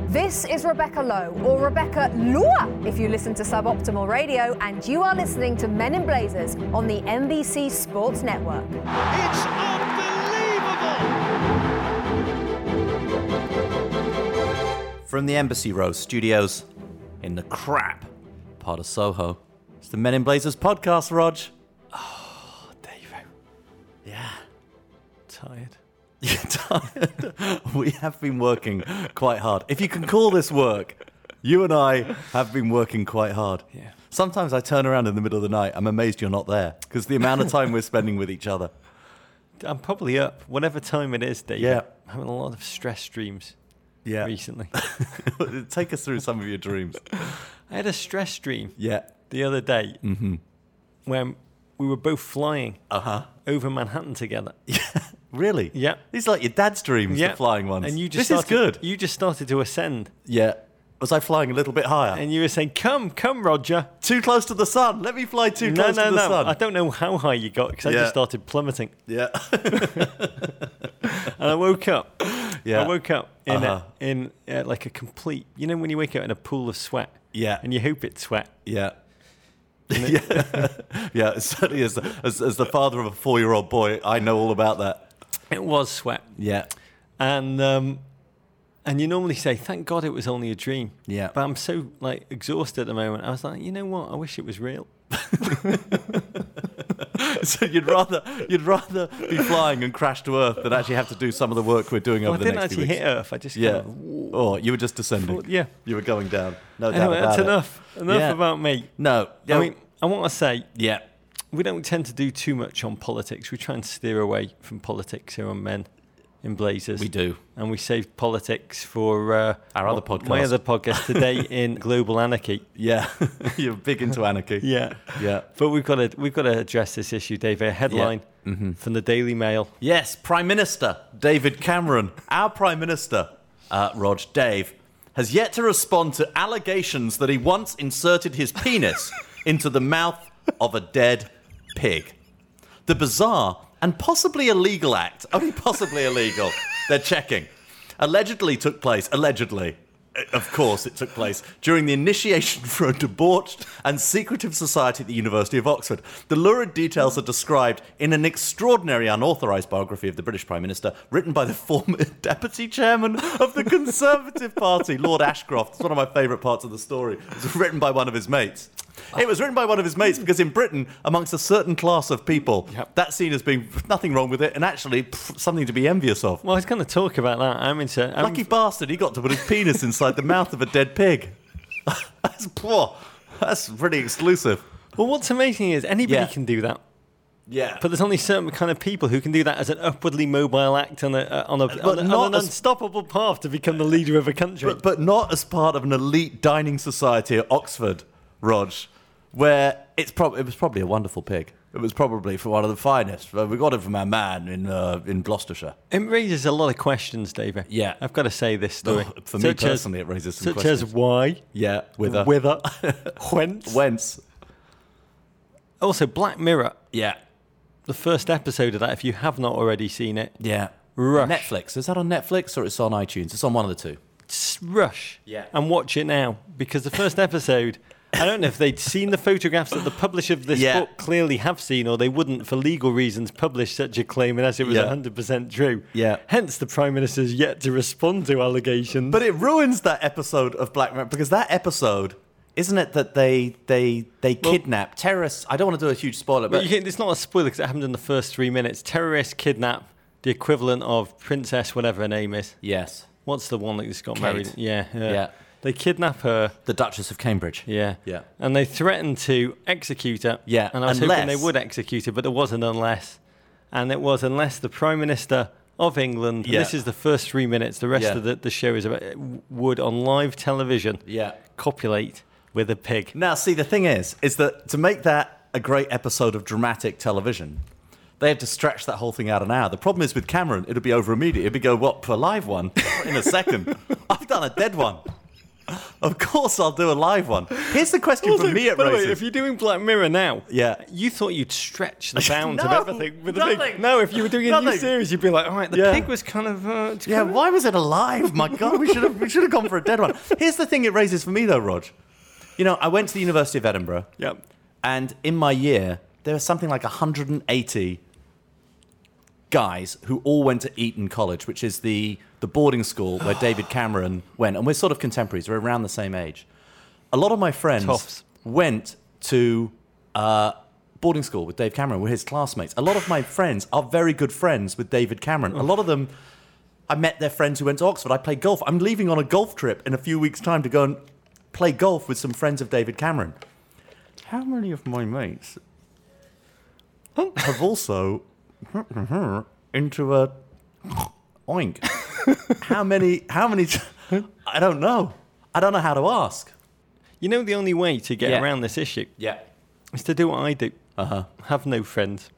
This is Rebecca Lowe, or Rebecca Lua if you listen to Suboptimal Radio, and you are listening to Men in Blazers on the NBC Sports Network. It's unbelievable! From the Embassy Row studios in the crap part of Soho, it's the Men in Blazers podcast, Rog. Oh, Davo. Yeah. Tired. You're tired? We have been working quite hard. If you can call this work, you and I have been working quite hard. Yeah. Sometimes I turn around in the middle of the night, I'm amazed you're not there, because the amount of time we're spending with each other. I'm probably up, whatever time it is, Dave. Yeah. I'm having a lot of stress dreams Yeah. recently. Take us through some of your dreams. I had a stress dream Yeah. the other day when we were both flying Uh-huh. over Manhattan together. Really? Yeah. These are like your dad's dreams, the flying ones. And you just this started, is good. You just started to ascend. Yeah. Was I flying a little bit higher? And you were saying, come, Roger. Too close to the sun. Let me fly too close to the sun. I don't know how high you got because I Yeah. just started plummeting. Yeah. And I woke up. Yeah. I woke up in Uh-huh. in like a complete, you know when you wake up in a pool of sweat Yeah. and you hope it's sweat. Yeah. Yeah. Yeah. Certainly, as the father of a 4-year-old boy, I know all about that. It was sweat. Yeah. And you normally say, thank God it was only a dream. Yeah. But I'm so like exhausted at the moment. I was like, you know what? I wish it was real. So you'd rather be flying and crash to Earth than actually have to do some of the work we're doing Well, over I the didn't next few actually weeks. hit Earth. I just Yeah. kind of, Oh, you were just descending. yeah. You were going down. No doubt Anyway, about that's it. enough. Enough Yeah. about me. No. I mean, I want to say, Yeah. we don't tend to do too much on politics. We try and steer away from politics here on Men in Blazers. We do. And we save politics for Our other podcast. My other podcast today in Global Anarchy. Yeah. You're big into anarchy. Yeah. Yeah. But we've got to address this issue, Dave. A headline from the Daily Mail. Yes, Prime Minister David Cameron, our Prime Minister, Rog, Dave, has yet to respond to allegations that he once inserted his penis into the mouth of a dead pig. The bizarre and possibly illegal act, only possibly illegal, they're checking, allegedly took place, of course it took place, during the initiation for a debauched and secretive society at the University of Oxford. The lurid details are described in an extraordinary unauthorised biography of the British Prime Minister, written by the former Deputy Chairman of the Conservative Party, Lord Ashcroft. It's one of my favourite parts of the story. It was written by one of his mates. It was written by one of his mates because in Britain, amongst a certain class of people, that's seen as being nothing wrong with it and actually something to be envious of. Well, I was going to talk about that. Lucky bastard, he got to put his penis inside the mouth of a dead pig. That's poor. That's pretty exclusive. Well, what's amazing is anybody Yeah. can do that. Yeah. But there's only certain kind of people who can do that as an upwardly mobile act on an unstoppable path to become the leader of a country. But not as part of an elite dining society at Oxford, Rog, where it was probably a wonderful pig. It was probably for one of the finest. We got it from our man in Gloucestershire. It raises a lot of questions, David. Yeah. I've got to say this story. For me personally, it raises some such questions. as why, Yeah, whither, whence. whence. Also, Black Mirror, Yeah, the first episode of that, if you have not already seen it, yeah. Rush. Netflix. Is that on Netflix or it's on iTunes? It's on one of the two. Rush Yeah. and watch it now, because the first episode, I don't know if they'd seen the photographs that the publisher of this Yeah. book clearly have seen, or they wouldn't, for legal reasons, publish such a claim unless it was Yeah. 100% true. Yeah. Hence, the Prime Minister's yet to respond to allegations. But it ruins that episode of Black Mirror because that episode, isn't it that they kidnap terrorists? I don't want to do a huge spoiler, but It's not a spoiler because it happened in the first 3 minutes. Terrorists kidnap the equivalent of Princess, whatever her name is. yes, What's the one that just got Kate. married? Yeah. Yeah. They kidnap her. the Duchess of Cambridge. Yeah. Yeah. And they threatened to execute her. Yeah, And I was hoping unless- they would execute her, but there was an unless. And it was unless the Prime Minister of England, and Yeah. this is the first 3 minutes, the rest Yeah. of the show is about, would on live television Yeah. copulate with a pig. Now, see, the thing is that to make that a great episode of dramatic television, they had to stretch that whole thing out an hour. The problem is with Cameron, it'll be over immediately. It'll be go, what, for a live one? In a second. I've done a dead one. Of course I'll do a live one. Here's the question from me at by the way, races. if you're doing Black Mirror now, Yeah. you thought you'd stretch the bounds No, of everything with the nothing. big. No, if you were doing a new Nothing. series, you'd be like, all right, the Yeah. pig was kind of. Yeah, why was it alive? My God, we should have gone for a dead one. Here's the thing it raises for me, though, Rog. You know, I went to the University of Edinburgh, Yep. and in my year, there was something like 180 guys who all went to Eton College, which is the boarding school where David Cameron went. And we're sort of contemporaries. We're around the same age. A lot of my friends Toffs. went to boarding school with Dave Cameron. We're his classmates. A lot of my friends are very good friends with David Cameron. A lot of them, I met their friends who went to Oxford. I played golf. I'm leaving on a golf trip in a few weeks' time to go and play golf with some friends of David Cameron. How many of my mates have also into a oink? How many? I don't know. I don't know how to ask. You know, the only way to get Yeah. around this issue Yeah. is to do what I do. Uh-huh. Have no friends.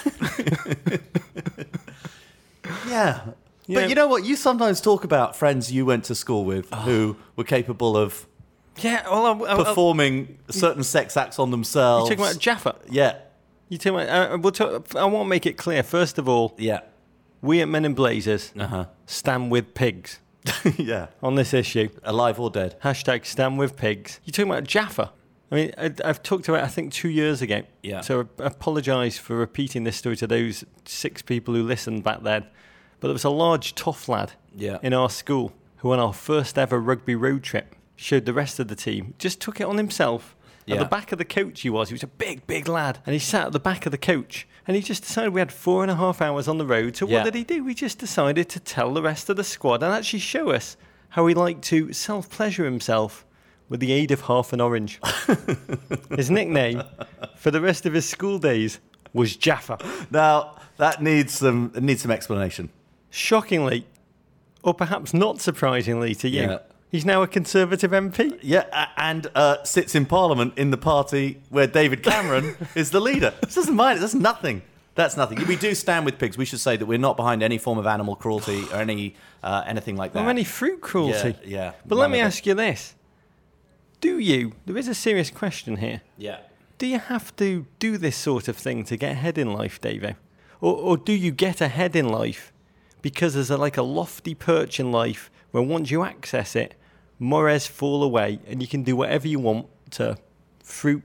Yeah. Yeah. But you know what? You sometimes talk about friends you went to school with who were capable of Yeah, well, performing certain sex acts on themselves. you're talking about Jaffa. Yeah. You talking about, I want to make it clear, first of all, Yeah. we at Men in Blazers Uh-huh. stand with pigs Yeah. on this issue. Alive or dead. Hashtag stand with pigs. You're talking about Jaffa. I mean, I've talked about it, I think, 2 years ago. Yeah. So I apologise for repeating this story to those 6 people who listened back then. But there was a large tough lad Yeah. in our school who, on our first ever rugby road trip, showed the rest of the team, just took it on himself. At Yeah. the back of the coach he was a big, big lad. And he sat at the back of the coach and he just decided we had 4.5 hours on the road. So Yeah. what did he do? He just decided to tell the rest of the squad and actually show us how he liked to self-pleasure himself with the aid of half an orange. His nickname for the rest of his school days was Jaffa. Now, that needs some explanation. Shockingly, or perhaps not surprisingly to you, Yeah. he's now a Conservative MP. Yeah, and sits in Parliament in the party where David Cameron is the leader. This doesn't mind it. That's nothing. That's nothing. We do stand with pigs. We should say that we're not behind any form of animal cruelty or anything like that. Or any fruit cruelty. Yeah. But let none me of it. ask you this. There is a serious question here. Yeah. Do you have to do this sort of thing to get ahead in life, Davo? Or do you get ahead in life because there's a lofty perch in life where once you access it, mores fall away and you can do whatever you want to fruit,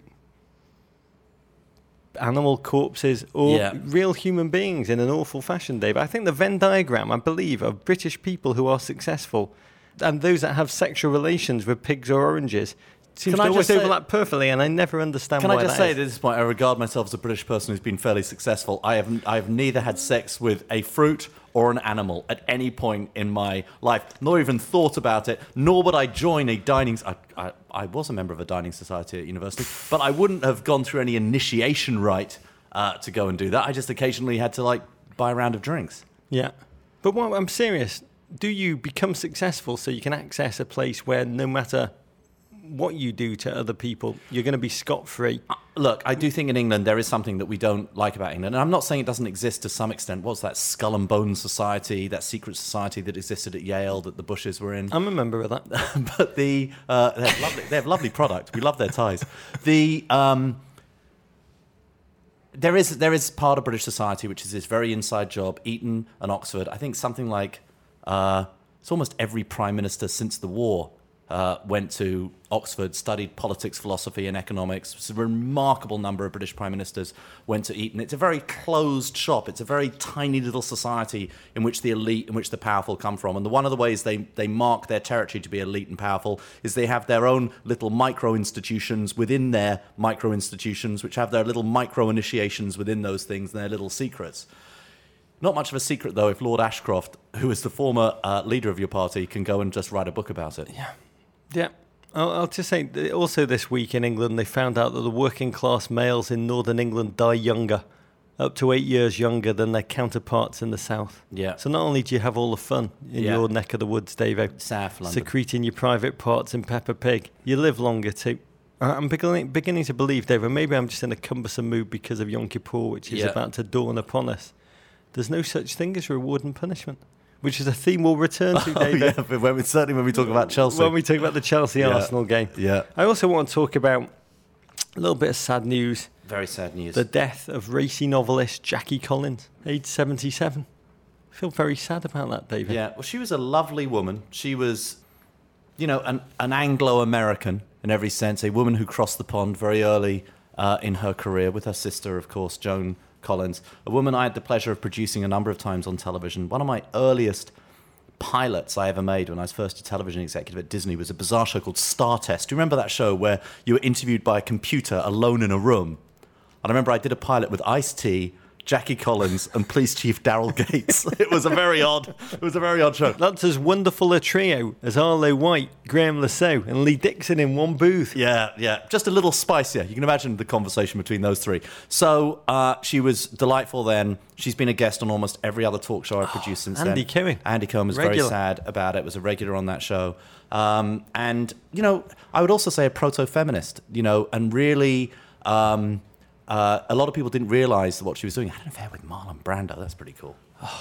animal corpses, or Yeah. real human beings in an awful fashion, Dave? I think the Venn diagram, I believe, of British people who are successful and those that have sexual relations with pigs or oranges seems Can to I always just say- overlap perfectly, and I never understand Can why I just that say is. at this point, I regard myself as a British person who's been fairly successful. I have neither had sex with a fruit or an animal at any point in my life, nor even thought about it, nor would I join a dining... I was a member of a dining society at university, but I wouldn't have gone through any initiation rite to go and do that. I just occasionally had to, buy a round of drinks. Yeah. But I'm serious. Do you become successful so you can access a place where no matter what you do to other people, you're going to be scot-free? Look, I do think in England there is something that we don't like about England. And I'm not saying it doesn't exist to some extent. What's that Skull and Bones Society, that secret society that existed at Yale that the Bushes were in? I'm a member of that. But they have lovely product. We love their ties. There is part of British society which is this very inside job. Eton and Oxford. I think something like it's almost every prime minister since the war went to Oxford, studied politics, philosophy, and economics. It's a remarkable number of British prime ministers went to Eton. It's a very closed shop. It's a very tiny little society in which the elite, in which the powerful come from. And one of the ways they mark their territory to be elite and powerful is they have their own little micro-institutions within their micro-institutions, which have their little micro-initiations within those things and their little secrets. Not much of a secret, though, if Lord Ashcroft, who is the former leader of your party, can go and just write a book about it. Yeah. I'll just say, that also this week in England, they found out that the working class males in northern England die younger, up to 8 years younger than their counterparts in the south. Yeah. So not only do you have all the fun in Yeah. your neck of the woods, Davo, South London. secreting your private parts in Peppa Pig, you live longer too. I'm beginning to believe, Davo, maybe I'm just in a cumbersome mood because of Yom Kippur, which is Yeah. about to dawn upon us. There's no such thing as reward and punishment. which is a theme we'll return to, David. Yeah, but certainly when we talk about Chelsea. When we talk about the Chelsea-Arsenal game. Yeah. I also want to talk about a little bit of sad news. Very sad news. The death of racy novelist Jackie Collins, aged 77. I feel very sad about that, David. Yeah, well, she was a lovely woman. She was, an Anglo-American in every sense, a woman who crossed the pond very early in her career with her sister, of course, Joan Collins, a woman I had the pleasure of producing a number of times on television. One of my earliest pilots I ever made when I was first a television executive at Disney was a bizarre show called Star Test. Do you remember that show where you were interviewed by a computer alone in a room? And I remember I did a pilot with Ice-T, Jackie Collins, and Police Chief Daryl Gates. It was a very odd show. That's as wonderful a trio as Arlo White, Graham Lasso, and Lee Dixon in one booth. Yeah. Just a little spicier. You can imagine the conversation between those three. So she was delightful then. She's been a guest on almost every other talk show I've produced since then. Andy Cohen. Andy Cohen was Regular. very sad about it. Was a regular on that show. And, I would also say a proto-feminist, and really... a lot of people didn't realise what she was doing. I had an affair with Marlon Brando. That's pretty cool.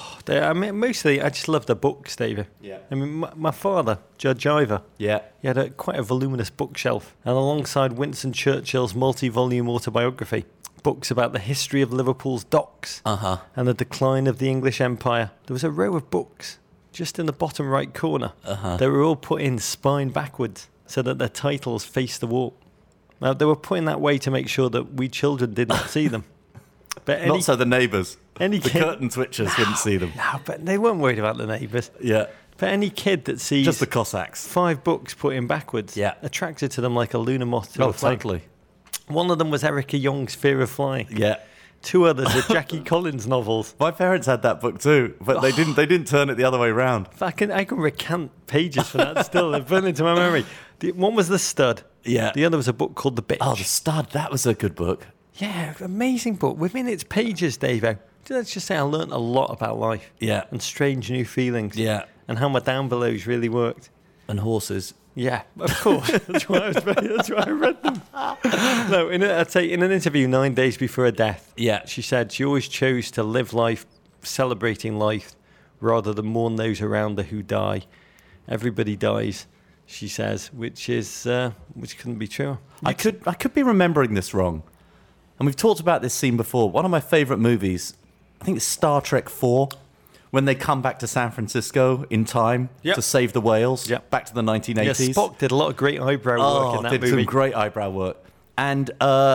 Mostly, I just love the books, David. Yeah. I mean, my father, Judge Ivor, Yeah. he had quite a voluminous bookshelf. And alongside Winston Churchill's multi-volume autobiography, books about the history of Liverpool's docks and the decline of the English Empire, there was a row of books just in the bottom right corner. They were all put in spine backwards so that their titles faced the wall. Now, they were put in that way to make sure that we children did not see them. But Not so the neighbours. The kid- curtain twitchers wouldn't see them. No, but they weren't worried about the neighbours. Yeah. But any kid that sees Just the Cossacks. 5 books put in backwards, Yeah. attracted to them like a lunar moth to a flame. Totally. One of them was Erica Young's Fear of Flying. Yeah. 2 others are Jackie Collins novels. My parents had that book too, but they didn't turn it the other way round. I can recant pages for that still. They're burned into my memory. One was The Stud. Yeah. The other was a book called The Bitch. Oh, The Stud. That was a good book. Yeah, amazing book. Within its pages, Davo, let's just say I learnt a lot about life. Yeah. And strange new feelings. Yeah. And how my down belows really worked. And horses. Yeah, of course. That's why I read them. No, I'd say in an interview 9 days before her death, Yeah. she said she always chose to live life celebrating life rather than mourn those around her who die. Everybody dies, she says, which couldn't be true. I could be remembering this wrong. And we've talked about this scene before. One of my favourite movies, I think it's Star Trek 4, when they come back to San Francisco in time Yep. to save the whales, Yep. back to the 1980s. Yeah, Spock did a lot of great eyebrow work in that did movie. some great eyebrow work. And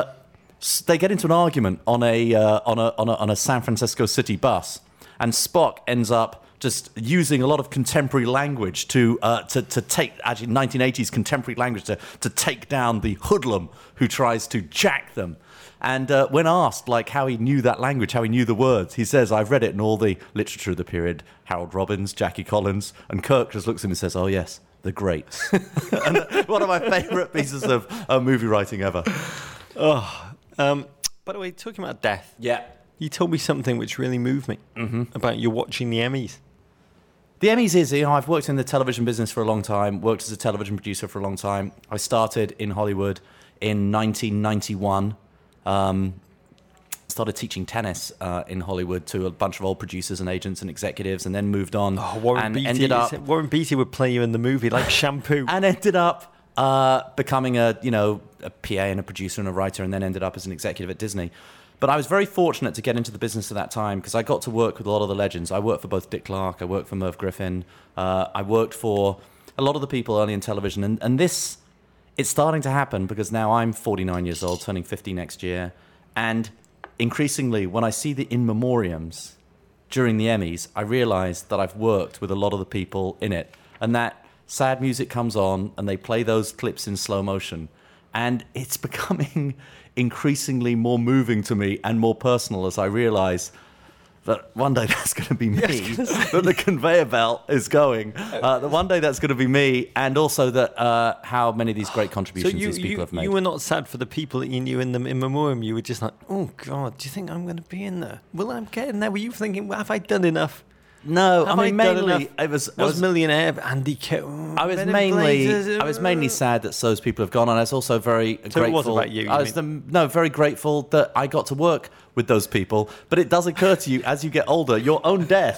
they get into an argument on a San Francisco city bus, and Spock ends up just using a lot of contemporary language to take, actually 1980s contemporary language to take down the hoodlum who tries to jack them. And when asked like how he knew that language, how he knew the words, he says, "I've read it in all the literature of the period. Harold Robbins, Jackie Collins," and Kirk just looks at him and says, "Oh yes, the greats." And one of my favourite pieces of movie writing ever. By the way, talking about death, Yeah. you told me something which really moved me about you watching the Emmys. The Emmys is, I've worked in the television business for a long time, worked as a television producer for a long time. I started in Hollywood in 1991. Started teaching tennis in Hollywood to a bunch of old producers and agents and executives, and then moved on. Warren Beatty would play you in the movie like Shampoo. And ended up becoming a PA and a producer and a writer, and then ended up as an executive at Disney. But I was very fortunate to get into the business at that time because I got to work with a lot of the legends. I worked for both Dick Clark, I worked for Merv Griffin, I worked for a lot of the people early in television. And this, it's starting to happen because now I'm 49 years old, turning 50 next year. And increasingly, when I see the in memoriams during the Emmys, I realise that I've worked with a lot of the people in it. And that sad music comes on and they play those clips in slow motion. And it's becoming increasingly more moving to me and more personal as I realise that one day that's going to be me, that the conveyor belt is going, that one day that's going to be me, and also that how many of these great contributions these people have made. You were not sad for the people that you knew in memoriam. You were just like, oh, God, do you think I'm going to be in there? Will I get in there? Were you thinking, well, have I done enough? No, Have I mean, done mainly, enough? it was Millionaire, Andy Cohen. I was mainly sad that those people have gone, and I was also very grateful. It was about you. I was very grateful that I got to work with those people. But it does occur to you as you get older, your own death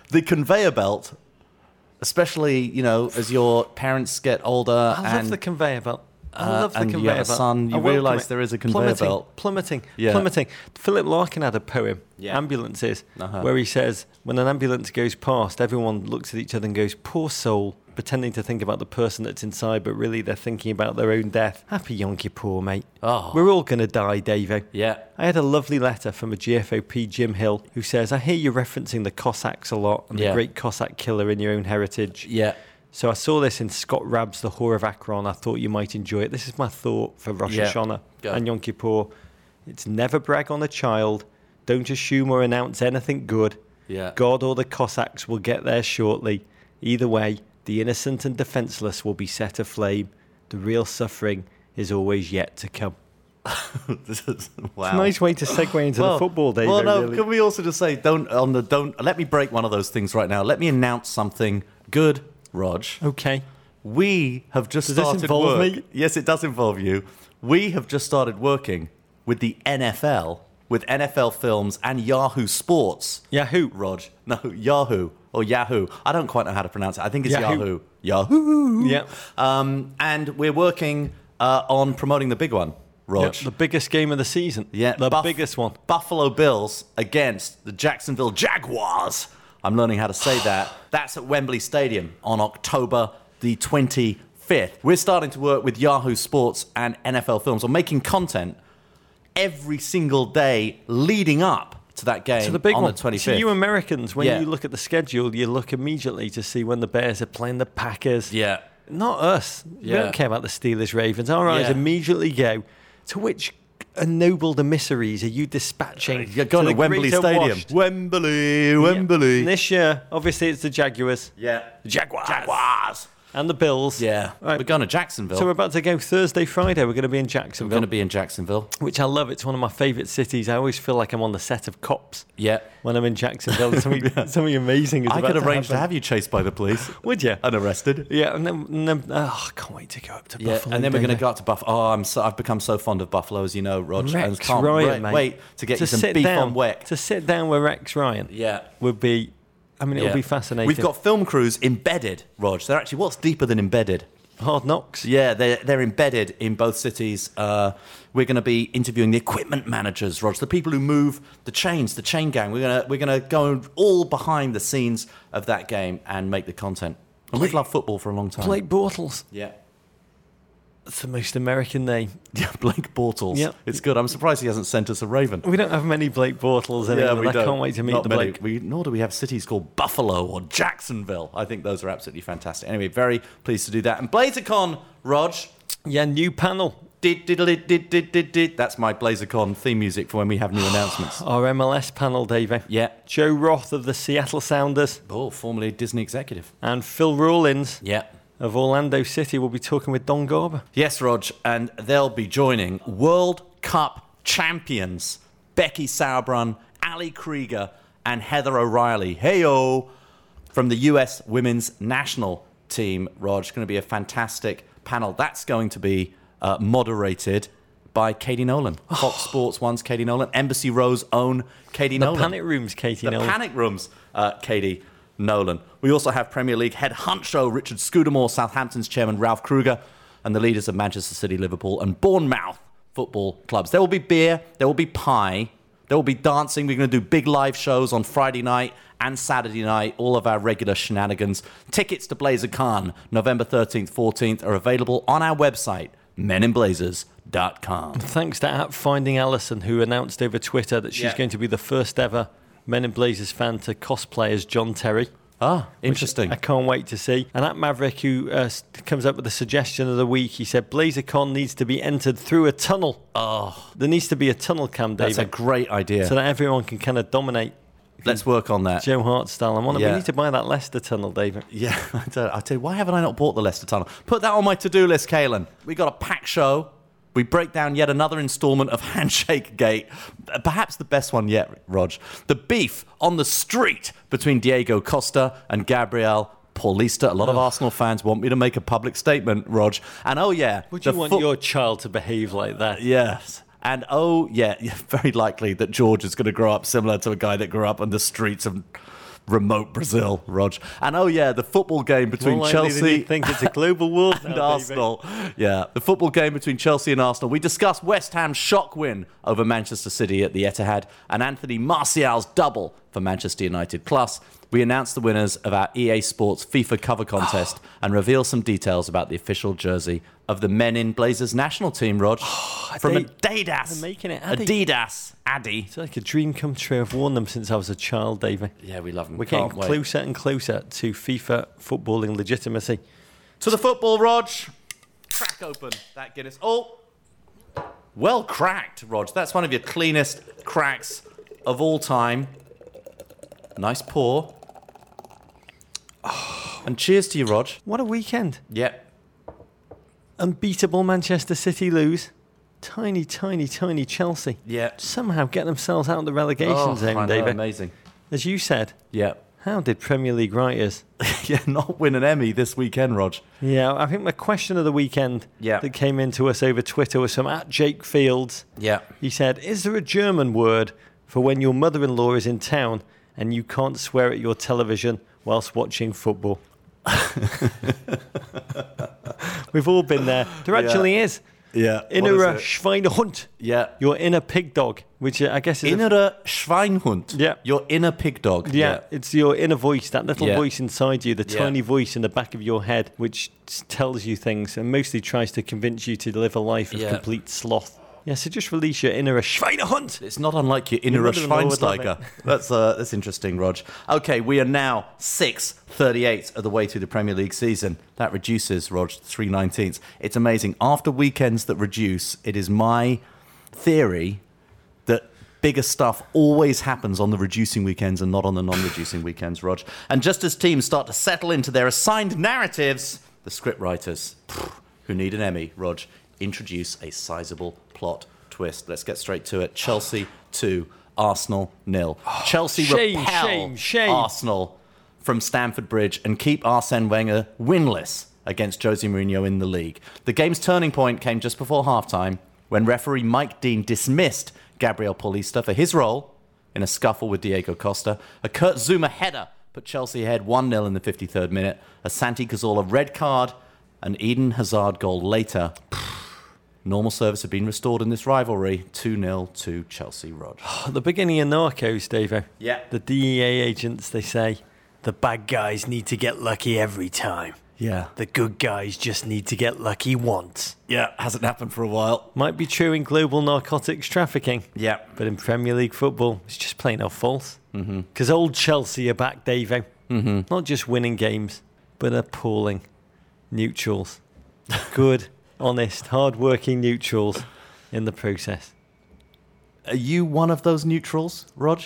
the conveyor belt, especially, you know, as your parents get older. I love the conveyor belt. I love the and conveyor you have a belt. son, you I welcome realise it. there is a conveyor belt. Plummeting. Yeah. Philip Larkin had a poem, Yeah. Ambulances, Uh-huh. where he says, when an ambulance goes past, everyone looks at each other and goes, poor soul, pretending to think about the person that's inside, but really they're thinking about their own death. Happy Yom Kippur, mate. Oh. We're all going to die, Davo. Yeah. I had a lovely letter from a GFOP, Jim Hill, who says, I hear you referencing the Cossacks a lot and Yeah. the great Cossack killer in your own heritage. Yeah. So I saw this in Scott Rabb's The Whore of Akron. I thought you might enjoy it. This is my thought for Rosh Yeah. Hashanah Go. and Yom Kippur. It's never brag on a child. Don't assume or announce anything good. Yeah. God or the Cossacks will get there shortly. Either way, the innocent and defenceless will be set aflame. The real suffering is always yet to come. This is, wow. It's a nice way to segue into the football, David. Well, no, really. can we also just say, don't, let me break one of those things right now. Let me announce something good, Rog. Okay. We have just Does this started involve work. me? Yes, it does involve you. We have just started working with the NFL, with NFL Films and Yahoo Sports. Yahoo. Rog. No, Yahoo or Yahoo. I don't quite know how to pronounce it. I think it's Yahoo. Yahoo. Yeah. And we're working on promoting the big one, Rog. The biggest game of the season. Yeah, The biggest one. Buffalo Bills against the Jacksonville Jaguars. I'm learning how to say that. That's at Wembley Stadium on October the 25th. We're starting to work with Yahoo Sports and NFL Films on making content every single day leading up to that game So the big on one. the 25th. So you Americans, when Yeah. you look at the schedule, you look immediately to see when the Bears are playing the Packers. Yeah. Not us. We Yeah. don't care about the Steelers, Ravens. Our eyes Yeah. immediately go to which ennobled emissaries are you dispatching? You're going to the Wembley greater Stadium. washed? Wembley. And this year, obviously, it's the Jaguars Yeah. Jaguars. and the Bills. Yeah. Right. We're going to Jacksonville. So we're about to go Thursday, Friday. We're going to be in We're Jacksonville, going to be in Jacksonville. which I love. It's one of my favourite cities. I always feel like I'm on the set of Cops Yeah. when I'm in Jacksonville. Something amazing is I about could to arrange to happen. have you chased by the police Would you? and arrested. Yeah, and then I can't wait to go up to Yeah, Buffalo. and then we're going to baby. go up to Buffalo. Oh, I've become so fond of Buffalo, as you know, Rog. and Rex can't Ryan, mate. wait to get you some sit beef down, on Weck. To sit down with Rex Ryan Yeah. would be, I mean, it Yeah. would be fascinating. We've got film crews embedded, Rog. They're actually, what's deeper than embedded? Hard Knocks. Yeah, they're embedded in both cities. We're going to be interviewing the equipment managers, Rog, the people who move the chains, the chain gang. We're gonna go all behind the scenes of that game and make the content. And we've loved football for a long time. Blake Bortles. Yeah. That's the most American name. Yeah, Blake Bortles. Yep. It's good. I'm surprised he hasn't sent us a raven. We don't have many Blake Bortles in England. I can't wait to meet Not the many. Blake. Nor do we have cities called Buffalo or Jacksonville. I think those are absolutely fantastic. Anyway, very pleased to do that. And BlazerCon, Rog. Yeah, new panel. That's my BlazerCon theme music for when we have new announcements. Our MLS panel, Davey. Yeah. Joe Roth of the Seattle Sounders Oh, formerly Disney executive. and Phil Rawlins Yeah. of Orlando City will be talking with Don Garber. Yes, Rog, and they'll be joining World Cup champions Becky Sauerbrunn, Ali Krieger, and Heather O'Reilly. Hey-o! From the US women's national team, Rog. It's going to be a fantastic panel. That's going to be moderated by Katie Nolan. Fox Sports 1's Katie Nolan. Embassy Row's own Katie The Nolan. Panic Room's Katie The Nolan. Panic Room's Katie Nolan. We also have Premier League head honcho Richard Scudamore, Southampton's chairman Ralph Kruger, and the leaders of Manchester City, Liverpool, and Bournemouth football clubs. There will be beer, there will be pie, there will be dancing. We're going to do big live shows on Friday night and Saturday night, all of our regular shenanigans. Tickets to BlazerCon, November 13th, 14th, are available on our website, meninblazers.com. Thanks to Finding Allison, who announced over Twitter that she's Yeah. going to be the first ever Men in Blazers fan to cosplay as John Terry. Ah, which interesting. I can't wait to see. And at Maverick, who comes up with the suggestion of the week, he said BlazerCon needs to be entered through a tunnel. Oh, There needs to be a tunnel cam, that's a David, great idea. so that everyone can kind of dominate Let's work on that. Joe Hart style. We Yeah. need to buy that Leicester tunnel, David. Yeah, I tell you, why haven't I not bought the Leicester Tunnel? Put that on my to-do list, Kalen. We got a packed show. We break down yet another instalment of Handshake Gate. Perhaps the best one yet, Rog. The beef on the street between Diego Costa and Gabriel Paulista. A lot of Arsenal fans want me to make a public statement, Rog. And oh yeah. Would you want your child to behave like that? Yes. And oh yeah, very likely that George is going to grow up similar to a guy that grew up on the streets of remote Brazil, Rog. And oh yeah, the football game between Chelsea think it's a global world and now, Arsenal. Yeah, the football game between Chelsea and Arsenal. We discussed West Ham's shock win over Manchester City at the Etihad and Anthony Martial's double for Manchester United. Plus, we announced the winners of our EA Sports FIFA cover contest and reveal some details about the official jersey of the Men in Blazers national team, Rog. From Adidas. They're making it Adidas. Addy. It's like a dream come true. I've worn them since I was a child, Davey. Yeah, we love them. We're getting closer and closer to FIFA footballing legitimacy. To the football, Rog. Crack open that Guinness. Oh, well cracked, Rog. That's one of your cleanest cracks of all time. Nice pour. And cheers to you, Rog. What a weekend. Yeah. Unbeatable Manchester City lose. Tiny, tiny, tiny Chelsea. Yeah. Somehow get themselves out of the relegation zone, I know, David. amazing. As you said, Yeah. how did Premier League writers... Yeah, not win an Emmy this weekend, Rog. Yeah, I think my question of the weekend that came into us over Twitter was from @Jake Fields. Yeah. He said, is there a German word for when your mother-in-law is in town and you can't swear at your television whilst watching football? We've all been there. There actually is. Yeah. Innere Schweinehund. Yeah. Your inner pig dog, which I guess is... Innere Schweinhund. Yeah. Your inner pig dog. Yeah, it's your inner voice, that little voice inside you, the Yeah. tiny voice in the back of your head, which tells you things and mostly tries to convince you to live a life of complete sloth. Yeah, so just release your inner Schweinehund. It's not unlike your inner mother-in-law would love Schweinsteiger. That's interesting, Rog. Okay, we are now 6:38 of the way through the Premier League season. That reduces, Rog, 3/19. It's amazing. After weekends that reduce, it is my theory that bigger stuff always happens on the reducing weekends and not on the non-reducing weekends, Rog. And just as teams start to settle into their assigned narratives, the scriptwriters, who need an Emmy, Rog, introduce a sizable plot twist. Let's get straight to it. Chelsea 2, Arsenal 0. Chelsea repel Arsenal from Stamford Bridge and keep Arsene Wenger winless against Jose Mourinho in the league. The game's turning point came just before halftime when referee Mike Dean dismissed Gabriel Paulista for his role in a scuffle with Diego Costa. A Kurt Zouma header put Chelsea ahead 1-0 in the 53rd minute. A Santi Cazorla red card, an Eden Hazard goal later. Normal service had been restored in this rivalry. 2-0 to Chelsea, Rod. At the beginning of Narcos, Davo. Yeah. The DEA agents, they say, the bad guys need to get lucky every time. Yeah. The good guys just need to get lucky once. Yeah, hasn't happened for a while. Might be true in global narcotics trafficking. Yeah. But in Premier League football, it's just plain old false. Because old Chelsea are back, Davo. Not just winning games, but appalling neutrals. Good, honest, hard-working neutrals in the process. Are you one of those neutrals, Rog?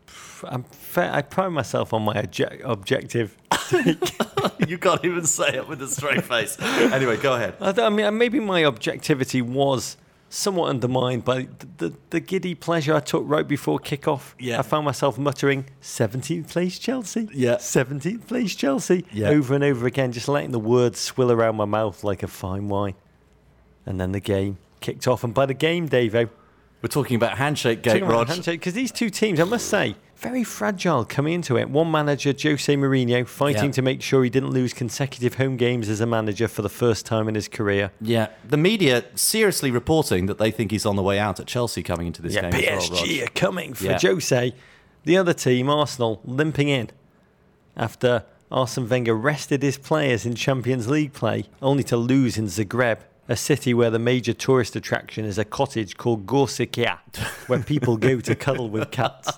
I pride myself on my objective. You can't even say it with a straight face. Anyway, go ahead. I mean, maybe my objectivity was somewhat undermined by the giddy pleasure I took right before kickoff. Yeah. I found myself muttering, 17th place Chelsea. Yeah. 17th place Chelsea. Yeah. Over and over again, just letting the words swill around my mouth like a fine wine. And then the game kicked off. And by the game, Davo, We're talking about handshake gate, Rog. because these two teams, I must say, very fragile coming into it. One manager, Jose Mourinho, fighting to make sure he didn't lose consecutive home games as a manager for the first time in his career. Yeah. The media seriously reporting that they think he's on the way out at Chelsea coming into this game as well, PSG Rog. are coming for Yeah. Jose. The other team, Arsenal, limping in after Arsene Wenger rested his players in Champions League play, only to lose in Zagreb, a city where the major tourist attraction is a cottage called Gorsikia, where people go to cuddle with cats.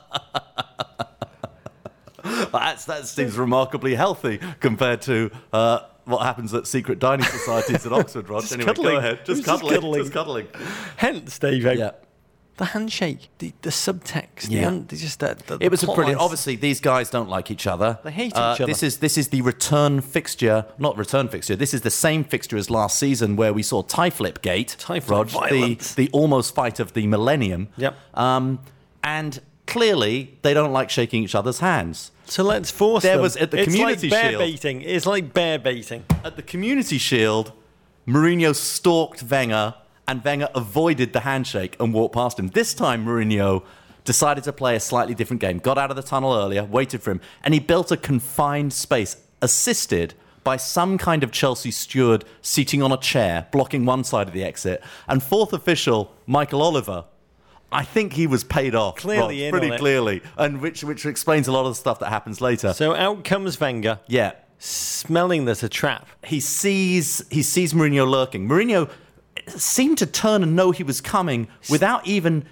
That seems remarkably healthy compared to what happens at secret dining societies at Oxford, Rog. Anyway, cuddling. go ahead. Just cuddling. Hence, Dave, Yeah. the handshake, the subtext, Yeah. the It was a plot brilliant. lines. Obviously, these guys don't like each other. They hate each other. This is the return fixture, not return fixture. This is the same fixture as last season where we saw Tie Flip Gate, Tie flip Rog, violence. the almost fight of the millennium. Yep. And clearly, they don't like shaking each other's hands. So let's force There them. was at the It's Community like bear Shield. baiting. It's like bear baiting. At the Community Shield, Mourinho stalked Wenger, and Wenger avoided the handshake and walked past him. This time, Mourinho decided to play a slightly different game, got out of the tunnel earlier, waited for him, and he built a confined space, assisted by some kind of Chelsea steward seating on a chair, blocking one side of the exit. And fourth official, Michael Oliver, I think he was paid off. Clearly pretty clearly, and which explains a lot of the stuff that happens later. So out comes Wenger. Yeah. Smelling there's a trap. He sees Mourinho lurking. Mourinho seemed to turn and know he was coming without even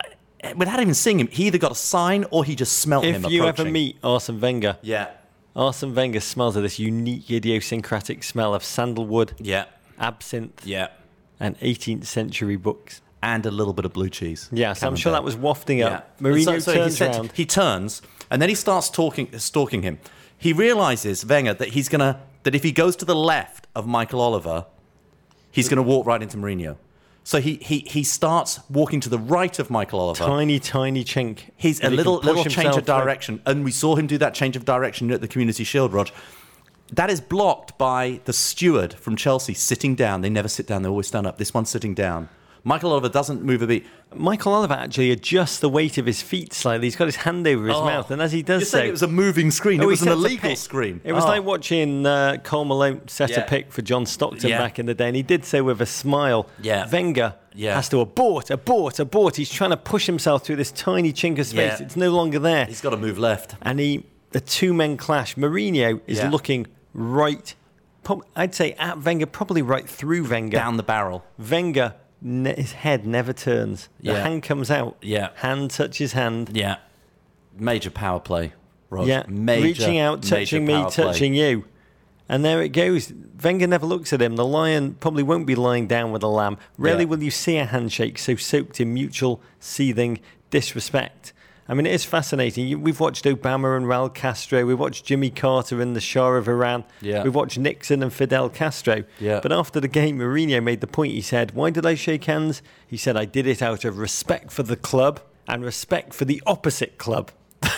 seeing him. He either got a sign or he just smelt him approaching. If you ever meet Arsene Wenger, yeah, Arsene Wenger smells of this unique idiosyncratic smell of sandalwood, yeah, absinthe, yeah, and 18th century books. And a little bit of blue cheese. Yeah, so I'm sure that was wafting up. Yeah. Mourinho turns around. He turns, and then he starts stalking him. He realises, Wenger, that if he goes to the left of Michael Oliver, he's going to walk right into Mourinho. So he starts walking to the right of Michael Oliver. Tiny chink. He's a little change of direction. And we saw him do that change of direction at the Community Shield, Rog. That is blocked by the steward from Chelsea sitting down. They never sit down. They always stand up. This one's sitting down. Michael Oliver doesn't move a beat. Michael Oliver actually adjusts the weight of his feet slightly. He's got his hand over his mouth, and as he does so... It was a moving screen. It was an illegal screen. It was like watching Cole Malone set a pick for John Stockton back in the day, and he did so with a smile. Yeah. Wenger has to abort. He's trying to push himself through this tiny chink of space. Yeah. It's no longer there. He's got to move left. And the two men clash. Mourinho is looking right, I'd say at Wenger, probably right through Wenger. Down the barrel. Wenger... his head never turns. The hand comes out. Yeah. Hand touches hand. Yeah. Major power play, Rog. Yeah. Reaching out, touching me, touching you. And there it goes. Wenger never looks at him. The lion probably won't be lying down with the lamb. Rarely will you see a handshake so soaked in mutual, seething disrespect. I mean, it is fascinating. We've watched Obama and Raul Castro. We've watched Jimmy Carter and the Shah of Iran. Yeah. We've watched Nixon and Fidel Castro. Yeah. But after the game, Mourinho made the point. He said, why did I shake hands? He said, I did it out of respect for the club and respect for the opposite club.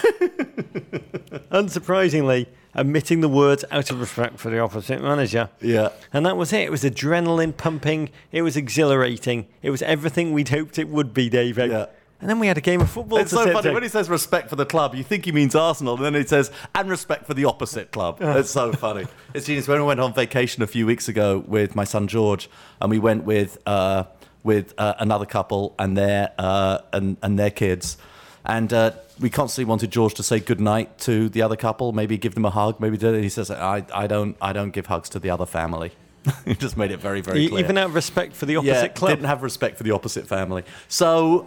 Unsurprisingly, omitting the words out of respect for the opposite manager. Yeah. And that was it. It was adrenaline pumping. It was exhilarating. It was everything we'd hoped it would be, David. Yeah. And then we had a game of football. It's so funny when he says respect for the club. You think he means Arsenal, and then he says and respect for the opposite club. It's so funny. It's genius. When we went on vacation a few weeks ago with my son George, and we went with another couple and their kids, and we constantly wanted George to say goodnight to the other couple, maybe give them a hug, maybe do it. He says, I don't give hugs to the other family. He just made it very, very clear. Even out of respect for the opposite club. Didn't have respect for the opposite family. So,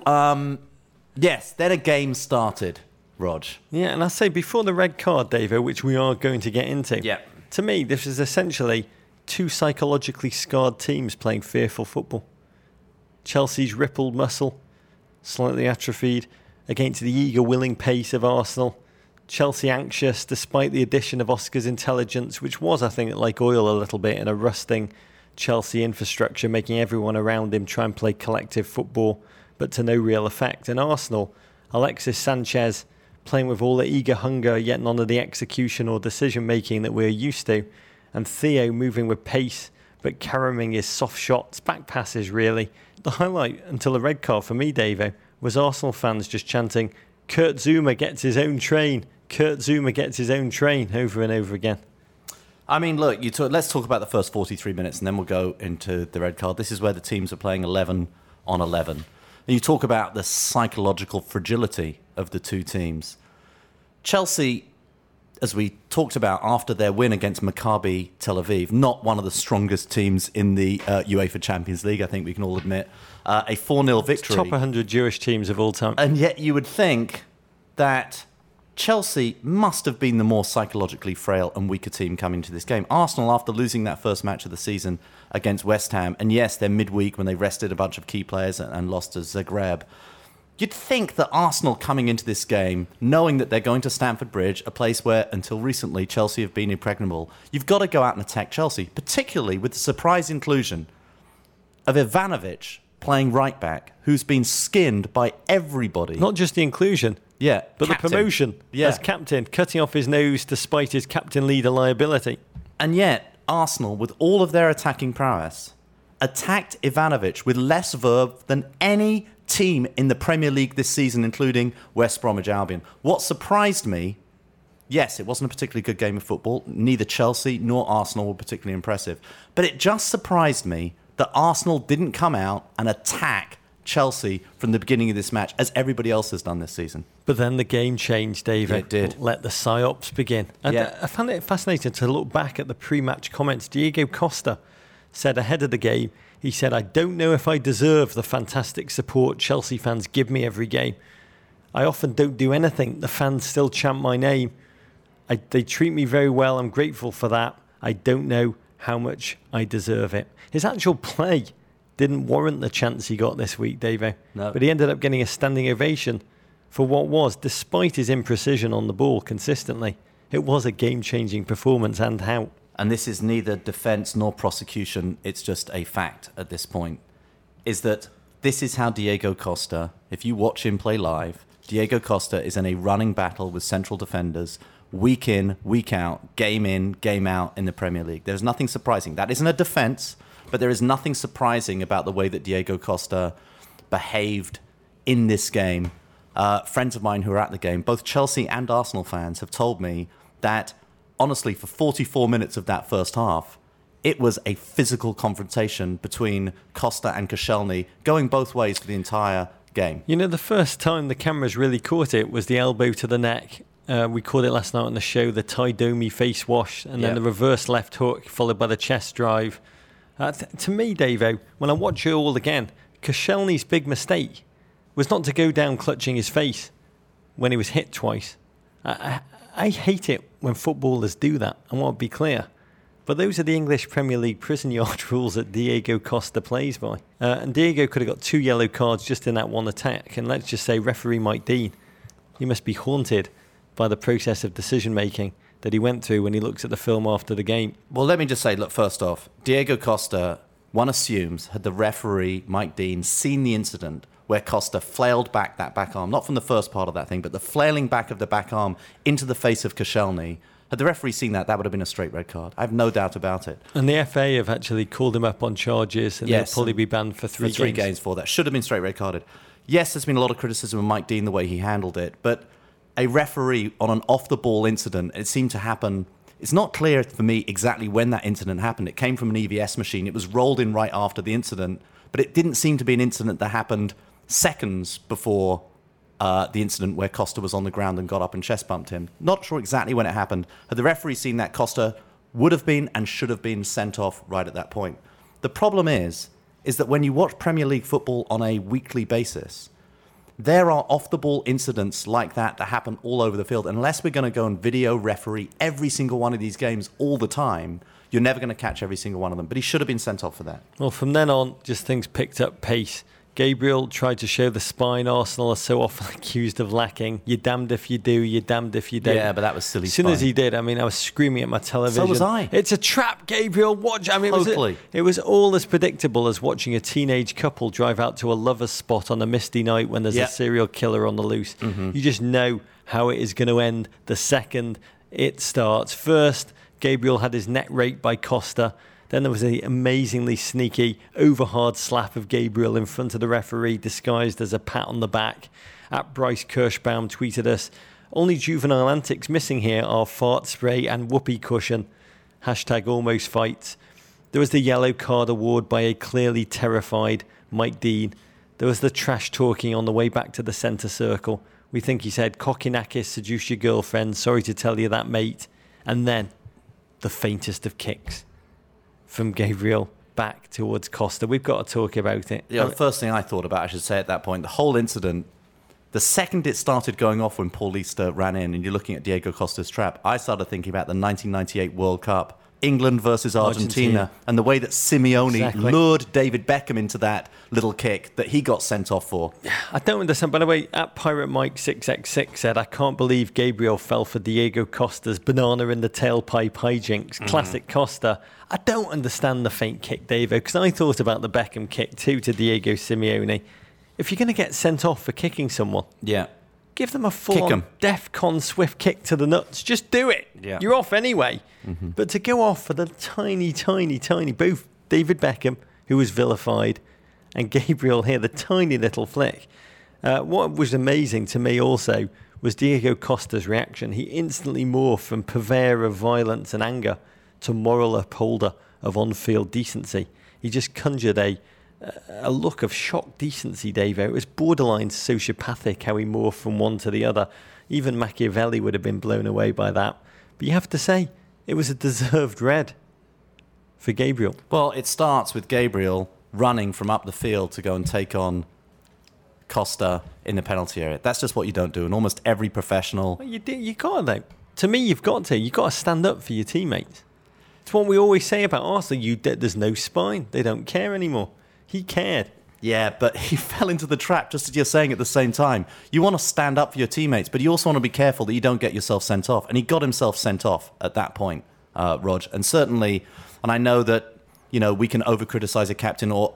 yes, then a game started, Rog. Yeah, and I say before the red card, Davo, which we are going to get into. Yeah. To me, this is essentially two psychologically scarred teams playing fearful football. Chelsea's rippled muscle, slightly atrophied, against the eager, willing pace of Arsenal. Chelsea anxious despite the addition of Oscar's intelligence, which was, I think, like oil a little bit in a rusting Chelsea infrastructure, making everyone around him try and play collective football, but to no real effect. And Arsenal, Alexis Sanchez playing with all the eager hunger, yet none of the execution or decision-making that we're used to. And Theo moving with pace, but carrying his soft shots, back passes really. The highlight until the red card for me, Davo, was Arsenal fans just chanting, Kurt Zouma gets his own train. Kurt Zouma gets his own train over and over again. I mean, look, let's talk about the first 43 minutes and then we'll go into the red card. This is where the teams are playing 11 on 11. And you talk about the psychological fragility of the two teams. Chelsea, as we talked about after their win against Maccabi Tel Aviv, not one of the strongest teams in the UEFA Champions League, I think we can all admit. A 4-0 victory. Top 100 Jewish teams of all time. And yet you would think that Chelsea must have been the more psychologically frail and weaker team coming to this game. Arsenal, after losing that first match of the season against West Ham, and yes, they're midweek when they rested a bunch of key players and lost to Zagreb, you'd think that Arsenal coming into this game, knowing that they're going to Stamford Bridge, a place where, until recently, Chelsea have been impregnable, you've got to go out and attack Chelsea, particularly with the surprise inclusion of Ivanovic playing right back, who's been skinned by everybody. Not just the inclusion. Yeah, but captain. The promotion as captain, cutting off his nose despite his captain leader liability. And yet, Arsenal, with all of their attacking prowess, attacked Ivanovic with less verve than any team in the Premier League this season, including West Bromwich Albion. What surprised me, yes, it wasn't a particularly good game of football. Neither Chelsea nor Arsenal were particularly impressive. But it just surprised me that Arsenal didn't come out and attack Chelsea from the beginning of this match, as everybody else has done this season. But then the game changed, David. Yeah, it did. Let the psyops begin. I found it fascinating to look back at the pre-match comments. Diego Costa said ahead of the game, he said, "I don't know if I deserve the fantastic support Chelsea fans give me every game. I often don't do anything. The fans still chant my name. They treat me very well. I'm grateful for that. I don't know how much I deserve it." His actual play didn't warrant the chance he got this week, Davo. No. But he ended up getting a standing ovation for what was, despite his imprecision on the ball consistently, it was a game-changing performance, and how. And this is neither defence nor prosecution, it's just a fact at this point, is that this is how Diego Costa, if you watch him play live, Diego Costa is in a running battle with central defenders week in, week out, game in, game out in the Premier League. There's nothing surprising. That isn't a defence, but there is nothing surprising about the way that Diego Costa behaved in this game. Friends of mine who are at the game, both Chelsea and Arsenal fans, have told me that, honestly, for 44 minutes of that first half, it was a physical confrontation between Costa and Koscielny, going both ways for the entire game. You know, the first time the cameras really caught it was the elbow to the neck. We called it last night on the show the Tai Domi face wash, and then the reverse left hook followed by the chest drive. To me, Davo, when I watch it all again, Koscielny's big mistake was not to go down clutching his face when he was hit twice. I hate it when footballers do that, I want to be clear. But those are the English Premier League prison yard rules that Diego Costa plays by. And Diego could have got 2 yellow cards just in that one attack. And let's just say referee Mike Dean, he must be haunted by the process of decision-making that he went through when he looks at the film after the game. Well, let me just say, look, first off, Diego Costa, one assumes, had the referee, Mike Dean, seen the incident where Costa flailed back that back arm, not from the first part of that thing, but the flailing back of the back arm into the face of Koscielny. Had the referee seen that, that would have been a straight red card. I have no doubt about it. And the FA have actually called him up on charges, and he'll probably be banned for 3 games. 3 games for that. Should have been straight red carded. Yes, there's been a lot of criticism of Mike Dean, the way he handled it, but a referee on an off-the-ball incident, it seemed to happen. It's not clear for me exactly when that incident happened. It came from an EVS machine. It was rolled in right after the incident, but it didn't seem to be an incident that happened seconds before the incident where Costa was on the ground and got up and chest bumped him. Not sure exactly when it happened. Had the referee seen that, Costa would have been and should have been sent off right at that point. The problem is that when you watch Premier League football on a weekly basis, there are off-the-ball incidents like that happen all over the field. Unless we're going to go and video referee every single one of these games all the time, you're never going to catch every single one of them. But he should have been sent off for that. Well, from then on, just things picked up pace. Gabriel tried to show the spine Arsenal are so often accused of lacking. You're damned if you do, you're damned if you don't. Yeah, but that was silly. As soon as he did, I mean, I was screaming at my television. So was I. It's a trap, Gabriel. Watch. I mean, totally. It was all as predictable as watching a teenage couple drive out to a lover's spot on a misty night when there's a serial killer on the loose. Mm-hmm. You just know how it is going to end the second it starts. First, Gabriel had his neck raked by Costa. Then there was an amazingly sneaky, over-hard slap of Gabriel in front of the referee, disguised as a pat on the back. At Bryce Kirschbaum tweeted us, "Only juvenile antics missing here are fart spray and whoopee cushion. #almost fights." There was the yellow card award by a clearly terrified Mike Dean. There was the trash talking on the way back to the centre circle. We think he said, "Kokinakis, seduce your girlfriend. Sorry to tell you that, mate." And then the faintest of kicks from Gabriel back towards Costa. We've got to talk about it. Yeah, the first thing I thought about, I should say at that point, the whole incident, the second it started going off when Paulista ran in and you're looking at Diego Costa's trap, I started thinking about the 1998 World Cup, England versus Argentina. And the way that Simeone lured David Beckham into that little kick that he got sent off for. I don't understand. By the way, at Pirate Mike 6x6 said, "I can't believe Gabriel fell for Diego Costa's banana in the tailpipe hijinks. Classic Costa." I don't understand the feint kick, Davo, because I thought about the Beckham kick too to Diego Simeone. If you're going to get sent off for kicking someone, give them a full-on DEFCON swift kick to the nuts. Just do it. Yeah. You're off anyway. Mm-hmm. But to go off for the tiny, tiny, tiny, both David Beckham, who was vilified, and Gabriel here, the tiny little flick. What was amazing to me also was Diego Costa's reaction. He instantly morphed from purveyor of violence and anger to moral upholder of on-field decency. He just conjured a look of shocked decency, Dave. It was borderline sociopathic how he morphed from one to the other. Even Machiavelli would have been blown away by that. But you have to say, it was a deserved red for Gabriel. Well, it starts with Gabriel running from up the field to go and take on Costa in the penalty area. That's just what you don't do. And almost every professional... Well, you got to, though. To me, you've got to. You've got to stand up for your teammates. It's what we always say about Arsenal. There's no spine. They don't care anymore. He cared. Yeah, but he fell into the trap, just as you're saying at the same time. You want to stand up for your teammates, but you also want to be careful that you don't get yourself sent off. And he got himself sent off at that point, Rog. And certainly, and I know that, we can over-criticize a captain or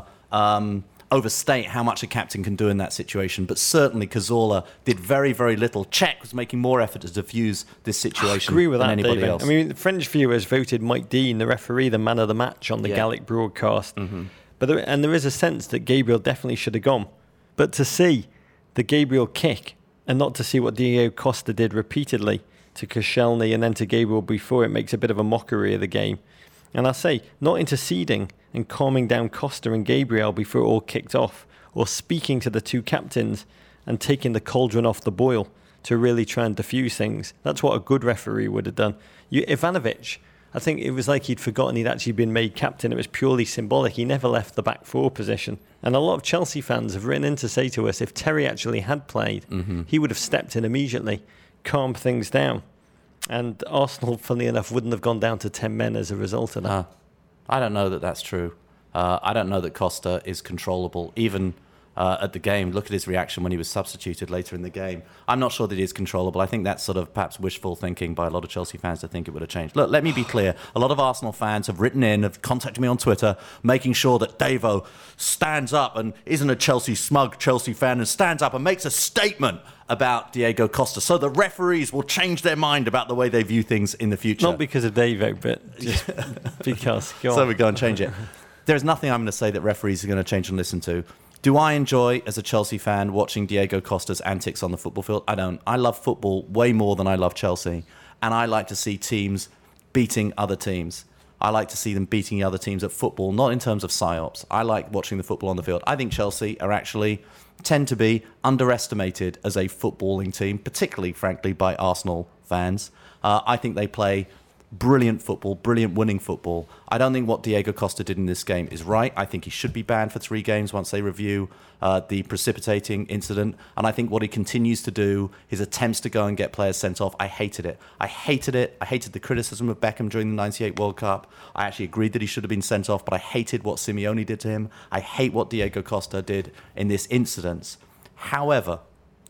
overstate how much a captain can do in that situation. But certainly Cazorla did very, very little. Czech was making more effort to diffuse this situation than anybody else. I mean, the French viewers voted Mike Dean, the referee, the man of the match on the Gallic broadcast. Mm-hmm. But there is a sense that Gabriel definitely should have gone. But to see the Gabriel kick and not to see what Diego Costa did repeatedly to Koscielny and then to Gabriel before, it makes a bit of a mockery of the game. And I say, not interceding and calming down Costa and Gabriel before it all kicked off, or speaking to the two captains and taking the cauldron off the boil to really try and diffuse things. That's what a good referee would have done. Ivanovic, I think it was like he'd forgotten he'd actually been made captain. It was purely symbolic. He never left the back four position. And a lot of Chelsea fans have written in to say to us, if Terry actually had played, he would have stepped in immediately, calmed things down. And Arsenal, funnily enough, wouldn't have gone down to 10 men as a result of that. I don't know that that's true. I don't know that Costa is controllable, even at the game. Look at his reaction when he was substituted later in the game. I'm not sure that he is controllable. I think that's sort of perhaps wishful thinking by a lot of Chelsea fans to think it would have changed. Look, let me be clear. A lot of Arsenal fans have written in, have contacted me on Twitter, making sure that Davo stands up and isn't a smug Chelsea fan and stands up and makes a statement about Diego Costa, so the referees will change their mind about the way they view things in the future. Not because of Davo, but just because. So we go and change it. There's nothing I'm going to say that referees are going to change and listen to. Do I enjoy, as a Chelsea fan, watching Diego Costa's antics on the football field? I don't. I love football way more than I love Chelsea, and I like to see teams beating other teams. I like to see them beating other teams at football, not in terms of psyops. I like watching the football on the field. I think Chelsea tend to be underestimated as a footballing team, particularly, frankly, by Arsenal fans. I think they play brilliant football, brilliant winning football. I don't think what Diego Costa did in this game is right. I think he should be banned for 3 games once they review the precipitating incident. And I think what he continues to do, his attempts to go and get players sent off, I hated it. I hated the criticism of Beckham during the 98 World Cup. I actually agreed that he should have been sent off, but I hated what Simeone did to him. I hate what Diego Costa did in this incident. However,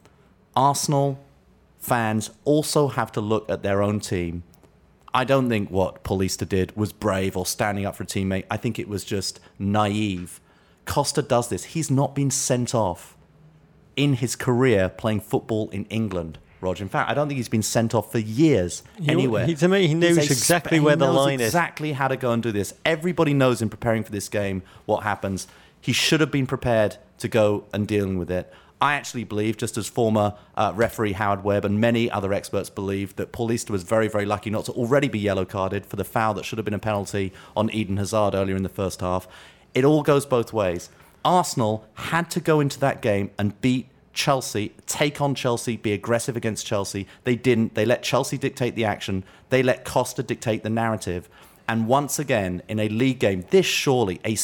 Arsenal fans also have to look at their own team. I don't think what Paulista did was brave or standing up for a teammate. I think it was just naive. Costa does this. He's not been sent off in his career playing football in England, Roger. In fact, I don't think he's been sent off for years anywhere. To me, he knows exactly where the line is. He knows exactly how to go and do this. Everybody knows in preparing for this game what happens. He should have been prepared to go and dealing with it. I actually believe, just as former referee Howard Webb and many other experts believe, that Paulista was very, very lucky not to already be yellow carded for the foul that should have been a penalty on Eden Hazard earlier in the first half. It all goes both ways. Arsenal had to go into that game and beat Chelsea, take on Chelsea, be aggressive against Chelsea. They didn't. They let Chelsea dictate the action. They let Costa dictate the narrative. And once again, in a league game, this surely a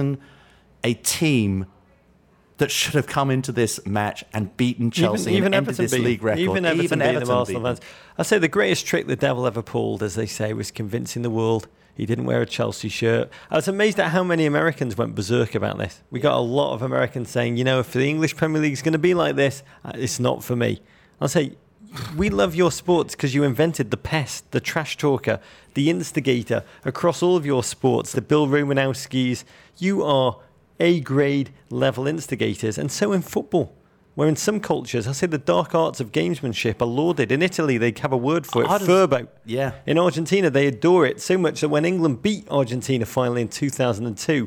team that should have come into this match and beaten Chelsea and ended this league record. Even Everton fans. I say the greatest trick the devil ever pulled, as they say, was convincing the world he didn't wear a Chelsea shirt. I was amazed at how many Americans went berserk about this. We got a lot of Americans saying, if the English Premier League is going to be like this, it's not for me. I'll say, we love your sports because you invented the pest, the trash talker, the instigator across all of your sports, the Bill Romanowskis. You are A-grade level instigators, and so in football, where in some cultures, I say the dark arts of gamesmanship are lauded. In Italy, they have a word for it, furbo. Yeah. In Argentina, they adore it so much that when England beat Argentina finally in 2002,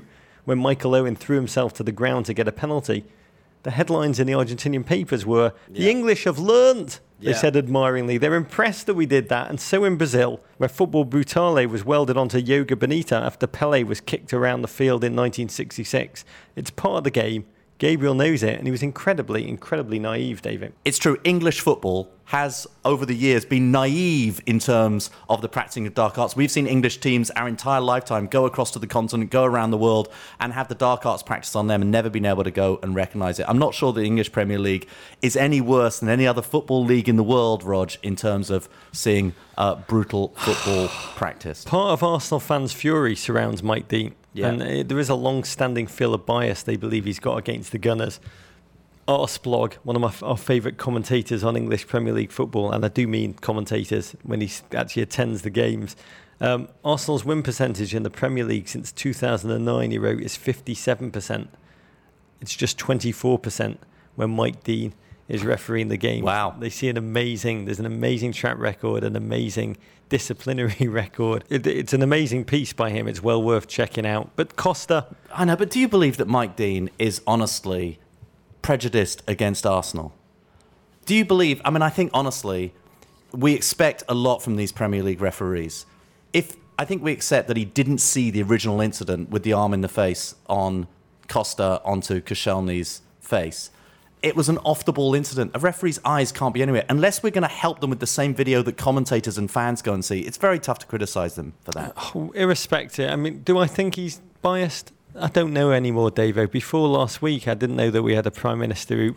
when Michael Owen threw himself to the ground to get a penalty, the headlines in the Argentinian papers were, the English have learned, they said admiringly. They're impressed that we did that. And so in Brazil, where football brutale was welded onto Yoga Bonita after Pelé was kicked around the field in 1966, it's part of the game. Gabriel knows it, and he was incredibly, incredibly naive, David. It's true. English football has, over the years, been naive in terms of the practicing of dark arts. We've seen English teams our entire lifetime go across to the continent, go around the world, and have the dark arts practice on them and never been able to go and recognise it. I'm not sure the English Premier League is any worse than any other football league in the world, Rog, in terms of seeing brutal football practice. Part of Arsenal fans' fury surrounds Mike Dean. Yeah. And there is a long-standing feel of bias they believe he's got against the Gunners. Arsblog, one of our favourite commentators on English Premier League football, and I do mean commentators when he actually attends the games. Arsenal's win percentage in the Premier League since 2009, he wrote, is 57%. It's just 24% when Mike Dean is refereeing the game. Wow. They see there's an amazing track record, an amazing disciplinary record. It's an amazing piece by him. It's well worth checking out. But Costa... I know, but do you believe that Mike Dean is honestly prejudiced against Arsenal? Do you believe... I mean, I think, honestly, we expect a lot from these Premier League referees. I think we accept that he didn't see the original incident with the arm in the face on Costa onto Koscielny's face. It was an off-the-ball incident. A referee's eyes can't be anywhere. Unless we're going to help them with the same video that commentators and fans go and see, it's very tough to criticise them for that. Irrespective. I mean, do I think he's biased? I don't know anymore, Davo. Before last week, I didn't know that we had a Prime Minister who...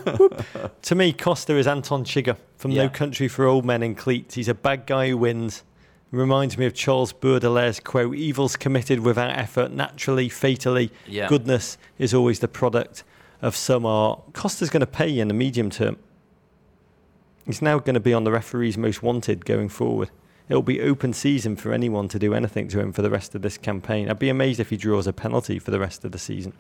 To me, Costa is Anton Chigurh from No Country for Old Men in Cleats. He's a bad guy who wins. Reminds me of Charles Baudelaire's quote, "Evil's committed without effort, naturally, fatally. Goodness is always the product of some art." Costa's going to pay you in the medium term. He's now going to be on the referees most wanted going forward. It'll be open season for anyone to do anything to him for the rest of this campaign. I'd be amazed if he draws a penalty for the rest of the season.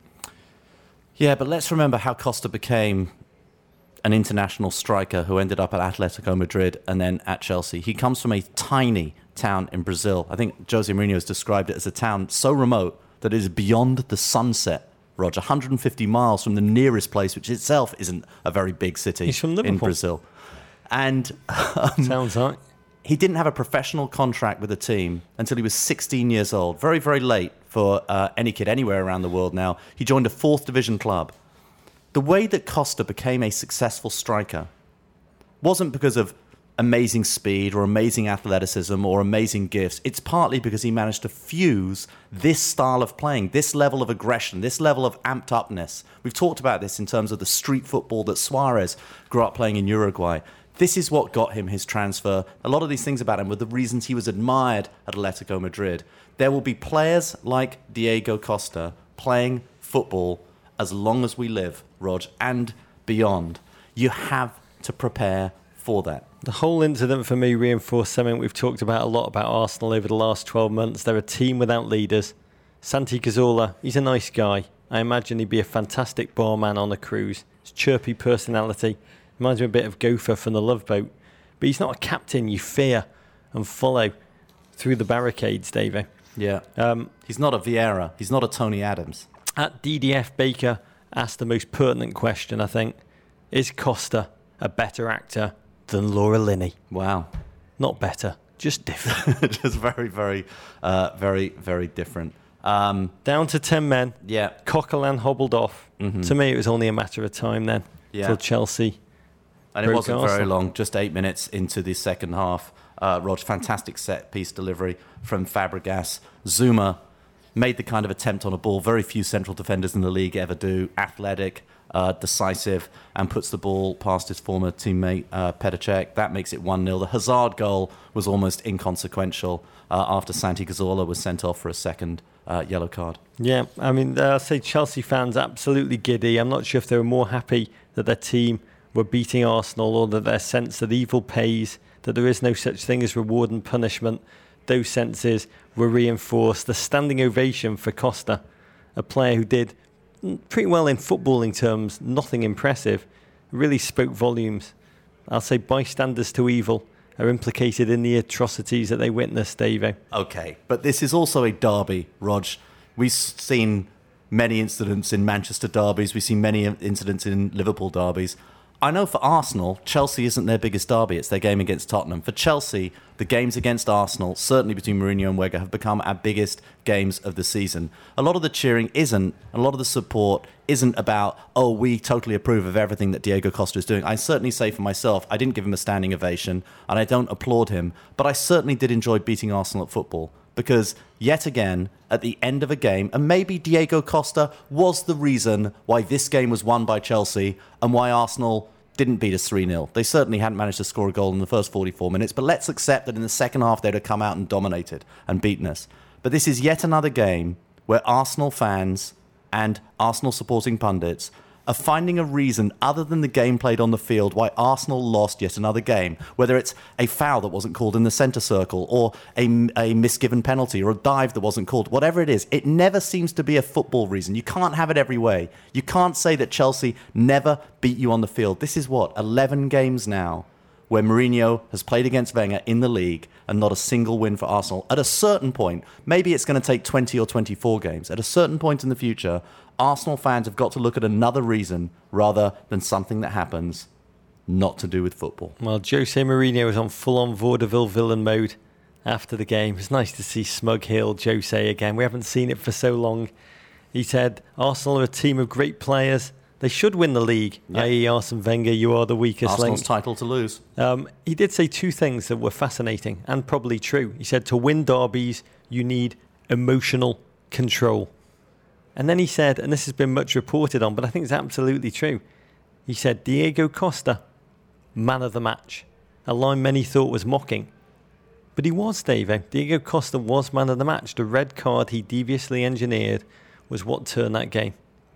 Yeah, but let's remember how Costa became an international striker who ended up at Atletico Madrid and then at Chelsea. He comes from a tiny town in Brazil. I think Jose Mourinho has described it as a town so remote that it is beyond the sunset. Roger, 150 miles from the nearest place, which itself isn't a very big city. He's from Liverpool. In Brazil. And sounds like he didn't have a professional contract with a team until he was 16 years old. Very, very late for any kid anywhere around the world now. He joined a 4th division club. The way that Costa became a successful striker wasn't because of amazing speed or amazing athleticism or amazing gifts. It's partly because he managed to fuse this style of playing, this level of aggression, this level of amped upness. We've talked about this in terms of the street football that Suarez grew up playing in Uruguay. This is what got him his transfer. A lot of these things about him were the reasons he was admired at Atletico Madrid. There will be players like Diego Costa playing football as long as we live, Rog, and beyond. You have to prepare for that. The whole incident for me reinforced something we've talked about a lot about Arsenal over the last 12 months. They're a team without leaders. Santi Cazorla, he's a nice guy. I imagine he'd be a fantastic barman on a cruise. His chirpy personality reminds me a bit of Gopher from The Love Boat. But he's not a captain you fear and follow through the barricades, Davey. Yeah. He's not a Vieira. He's not a Tony Adams. At DDF Baker asked the most pertinent question, I think. Is Costa a better actor than Laura Linney? Wow. Not better, just different. Just very, very, very different. Down to 10 men. Yeah. Coquelin hobbled off. Mm-hmm. To me, it was only a matter of time then. Yeah. Till Chelsea. And it wasn't very long, just 8 minutes into the second half. Rog, fantastic set-piece delivery from Fabregas. Zuma made the kind of attempt on a ball very few central defenders in the league ever do. Athletic, decisive, and puts the ball past his former teammate Petr Cech. That makes it 1-0. The Hazard goal was almost inconsequential after Santi Cazorla was sent off for a second yellow card. Yeah, I mean, I'll say Chelsea fans absolutely giddy. I'm not sure if they were more happy that their team were beating Arsenal or that their sense that evil pays, that there is no such thing as reward and punishment. Those senses were reinforced. The standing ovation for Costa, a player who did pretty well in footballing terms, nothing impressive, really spoke volumes. I'll say bystanders to evil are implicated in the atrocities that they witnessed, Davey. Okay, but this is also a derby, Rog. We've seen many incidents in Manchester derbies. We've seen many incidents in Liverpool derbies. I know for Arsenal, Chelsea isn't their biggest derby. It's their game against Tottenham. For Chelsea, the games against Arsenal, certainly between Mourinho and Wenger, have become our biggest games of the season. A lot of the cheering isn't, a lot of the support isn't about, oh, we totally approve of everything that Diego Costa is doing. I certainly say for myself, I didn't give him a standing ovation, and I don't applaud him, but I certainly did enjoy beating Arsenal at football. Because, yet again, at the end of a game, and maybe Diego Costa was the reason why this game was won by Chelsea and why Arsenal didn't beat us 3-0. They certainly hadn't managed to score a goal in the first 44 minutes, but let's accept that in the second half they'd have come out and dominated and beaten us. But this is yet another game where Arsenal fans and Arsenal supporting pundits are finding a reason other than the game played on the field why Arsenal lost yet another game, whether it's a foul that wasn't called in the centre circle or a misgiven penalty or a dive that wasn't called, whatever it is. It never seems to be a football reason. You can't have it every way. You can't say that Chelsea never beat you on the field. This is 11 games now where Mourinho has played against Wenger in the league and not a single win for Arsenal. At a certain point, maybe it's going to take 20 or 24 games. At a certain point in the future, Arsenal fans have got to look at another reason rather than something that happens not to do with football. Well, Jose Mourinho was on full-on vaudeville villain mode after the game. It's nice to see smug-heeled Jose again. We haven't seen it for so long. He said, Arsenal are a team of great players. They should win the league, i.e. Arsene Wenger, you are the weakest link. Arsenal's title to lose. He did say two things that were fascinating and probably true. He said to win derbies, you need emotional control. And then he said, and this has been much reported on, but I think it's absolutely true. He said, Diego Costa, man of the match. A line many thought was mocking. But he was, Dave. Diego Costa was man of the match. The red card he deviously engineered was what turned that game.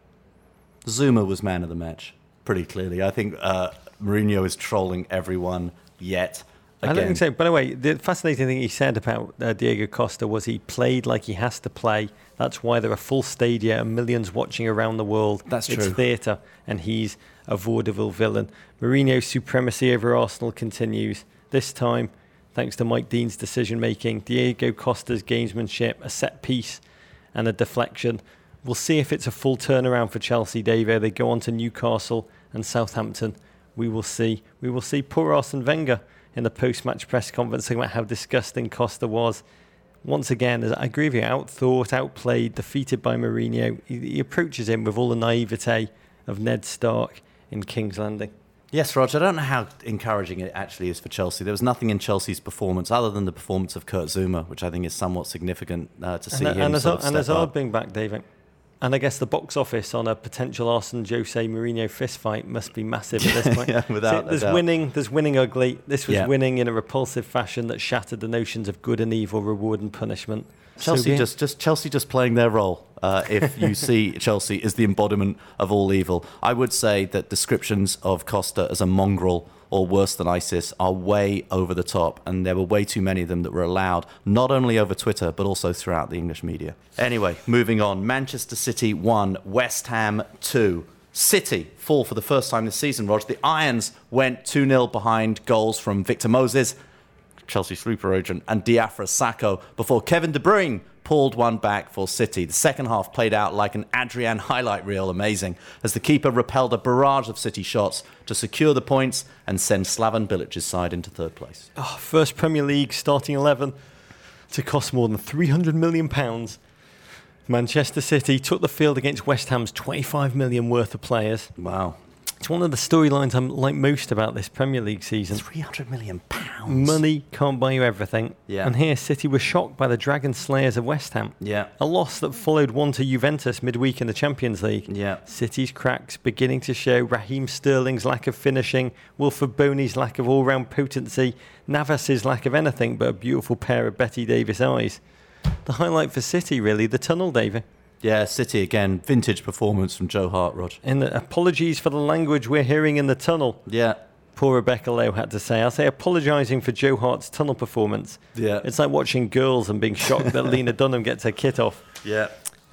Zuma was man of the match, pretty clearly. I think Mourinho is trolling everyone yet again. I don't think so. By the way, the fascinating thing he said about Diego Costa was he played like he has to play. That's why there are full stadia and millions watching around the world. That's true. It's theatre, and he's a vaudeville villain. Mourinho's supremacy over Arsenal continues. This time, thanks to Mike Dean's decision-making, Diego Costa's gamesmanship, a set piece and a deflection. We'll see if it's a full turnaround for Chelsea, Dave. They go on to Newcastle and Southampton. We will see. We will see poor Arsene Wenger in the post-match press conference talking about how disgusting Costa was. Once again, I agree with you, outthought, outplayed, defeated by Mourinho. He approaches him with all the naivete of Ned Stark in King's Landing. Yes, Roger, I don't know how encouraging it actually is for Chelsea. There was nothing in Chelsea's performance other than the performance of Kurt Zouma, which I think is somewhat significant to see him sort of step up. And Hazard being back, David. And I guess the box office on a potential Arsene Jose Mourinho fist fight must be massive at this point. Yeah, without there's winning ugly. This was winning in a repulsive fashion that shattered the notions of good and evil, reward and punishment. Chelsea just playing their role. If you see Chelsea as the embodiment of all evil, I would say that descriptions of Costa as a mongrel or worse than ISIS are way over the top, and there were way too many of them that were allowed, not only over Twitter, but also throughout the English media. Anyway, moving on. Manchester City 1, West Ham 2. City fall for the first time this season, Roger. The Irons went 2-0 behind goals from Victor Moses, Chelsea sleeper agent, and Diafra Sakho before Kevin De Bruyne pulled one back for City. The second half played out like an Adrian highlight reel, amazing, as the keeper repelled a barrage of City shots to secure the points and send Slaven Bilic's side into third place. First Premier League starting 11 to cost more than £300 million. Manchester City took the field against West Ham's 25 million worth of players. Wow. It's one of the storylines I like most about this Premier League season. £300 million. Money can't buy you everything. Yeah. And here, City were shocked by the Dragon Slayers of West Ham. Yeah. A loss that followed one to Juventus midweek in the Champions League. Yeah. City's cracks beginning to show. Raheem Sterling's lack of finishing, Wilfred Boney's lack of all-round potency, Navas's lack of anything but a beautiful pair of Betty Davis eyes. The highlight for City, really, the tunnel, David. Yeah, City again, vintage performance from Joe Hart, Rog. And apologies for the language we're hearing in the tunnel. Yeah. Poor Rebecca Lowe had to say. I'll say apologising for Joe Hart's tunnel performance. Yeah. It's like watching girls and being shocked that Lena Dunham gets her kit off. Yeah.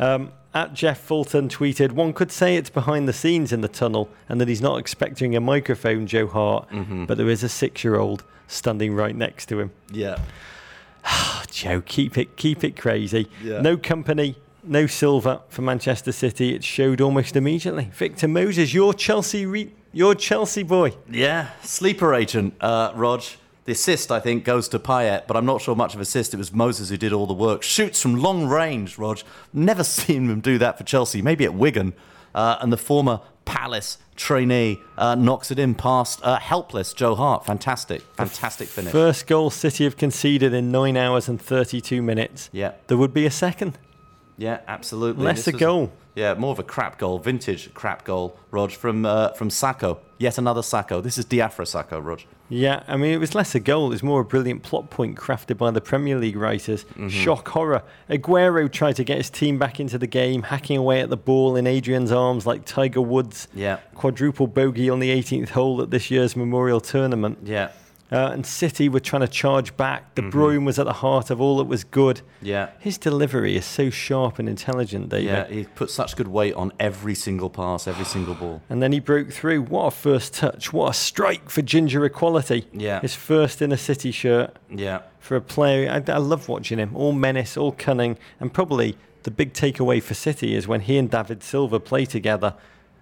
At Jeff Fulton tweeted, one could say it's behind the scenes in the tunnel and that he's not expecting a microphone, Joe Hart, but there is a 6-year-old standing right next to him. Yeah. Joe, keep it crazy. Yeah. No company, no Silva for Manchester City. It showed almost immediately. Victor Moses, your Chelsea boy. Yeah, sleeper agent, Rog. The assist, I think, goes to Payet, but I'm not sure much of assist. It was Moses who did all the work. Shoots from long range, Rog. Never seen him do that for Chelsea. Maybe at Wigan. And the former Palace trainee knocks it in past helpless Joe Hart. Fantastic finish. First goal City have conceded in 9 hours and 32 minutes. Yeah. There would be a second. Yeah, absolutely. Less a goal. Yeah, more of a crap goal, vintage crap goal, Rog, from Sakho. Yet another Sakho. This is Diafra Sakho, Rog. Yeah, I mean, it was less a goal. It was more a brilliant plot point crafted by the Premier League writers. Mm-hmm. Shock horror. Aguero tried to get his team back into the game, hacking away at the ball in Adrian's arms like Tiger Woods. Yeah. Quadruple bogey on the 18th hole at this year's Memorial Tournament. Yeah. And City were trying to charge back. De Bruyne was at the heart of all that was good. Yeah. His delivery is so sharp and intelligent, David. Yeah, he put such good weight on every single pass, every single ball. And then he broke through. What a first touch. What a strike for ginger equality. Yeah. His first in a City shirt. Yeah. For a player, I love watching him. All menace, all cunning. And probably the big takeaway for City is when he and David Silva play together,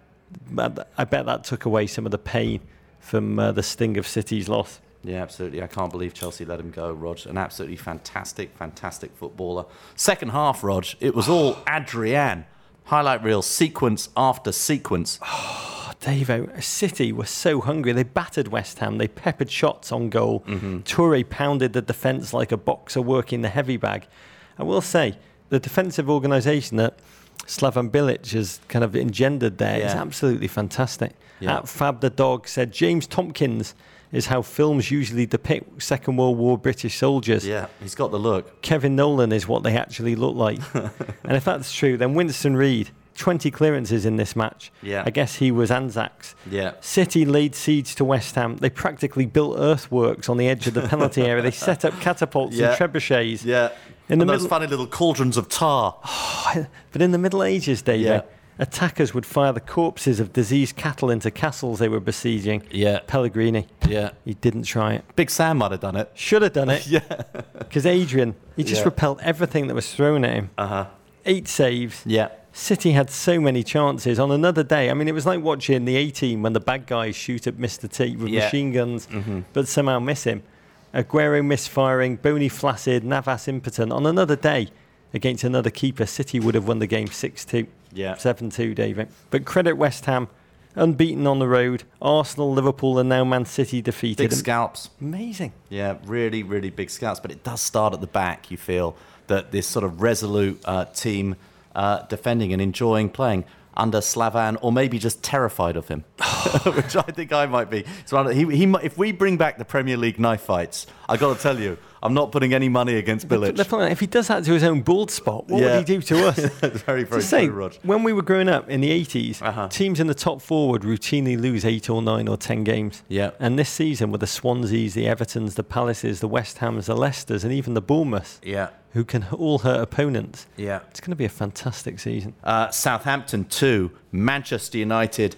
I bet that took away some of the pain from the sting of City's loss. Yeah, absolutely. I can't believe Chelsea let him go, Rog. An absolutely fantastic footballer. Second half, Rog, it was all Adrian. Highlight reel, sequence after sequence. Oh, Davo, City were so hungry. They battered West Ham. They peppered shots on goal. Toure pounded the defence like a boxer working the heavy bag. I will say, the defensive organisation that Slaven Bilic has kind of engendered there is absolutely fantastic. Yeah. Fab the Dog said, James Tompkins is how films usually depict Second World War British soldiers. Yeah, he's got the look. Kevin Nolan is what they actually look like. And if that's true, then Winston Reid, 20 clearances in this match. Yeah. I guess he was Anzacs. Yeah. City laid siege to West Ham. They practically built earthworks on the edge of the penalty area. They set up catapults and trebuchets. Yeah. In those funny little cauldrons of tar. But in the Middle Ages, David, Yeah. attackers would fire the corpses of diseased cattle into castles they were besieging. Yeah. Pellegrini. Yeah. He didn't try it. Big Sam might have done it. Should have done it. Yeah. Because Adrian, he just repelled everything that was thrown at him. 8 saves. Yeah. City had so many chances on another day. I mean, it was like watching the A-Team when the bad guys shoot at Mr. T with machine guns, but somehow miss him. Aguero misfiring, Boney flaccid, Navas impotent. On another day, against another keeper, City would have won the game 6-2. Yeah. 7-2, David. But credit West Ham, unbeaten on the road. Arsenal, Liverpool, and now Man City defeated. Big scalps. Amazing. Yeah, really, really big scalps. But it does start at the back, you feel, that this sort of resolute team defending and enjoying playing under Slaven, or maybe just terrified of him, which I think I might be. So if we bring back the Premier League knife fights, I got to tell you, I'm not putting any money against Bilic. If he does that to his own bald spot, what would he do to us? Very, very true, Rog. When we were growing up in the 80s, teams in the top 4 would routinely lose 8 or 9 or 10 games. Yeah. And this season, with the Swanseas, the Evertons, the Palaces, the West Hams, the Leicesters, and even the Bournemouths, who can all hurt opponents, it's going to be a fantastic season. Southampton 2, Manchester United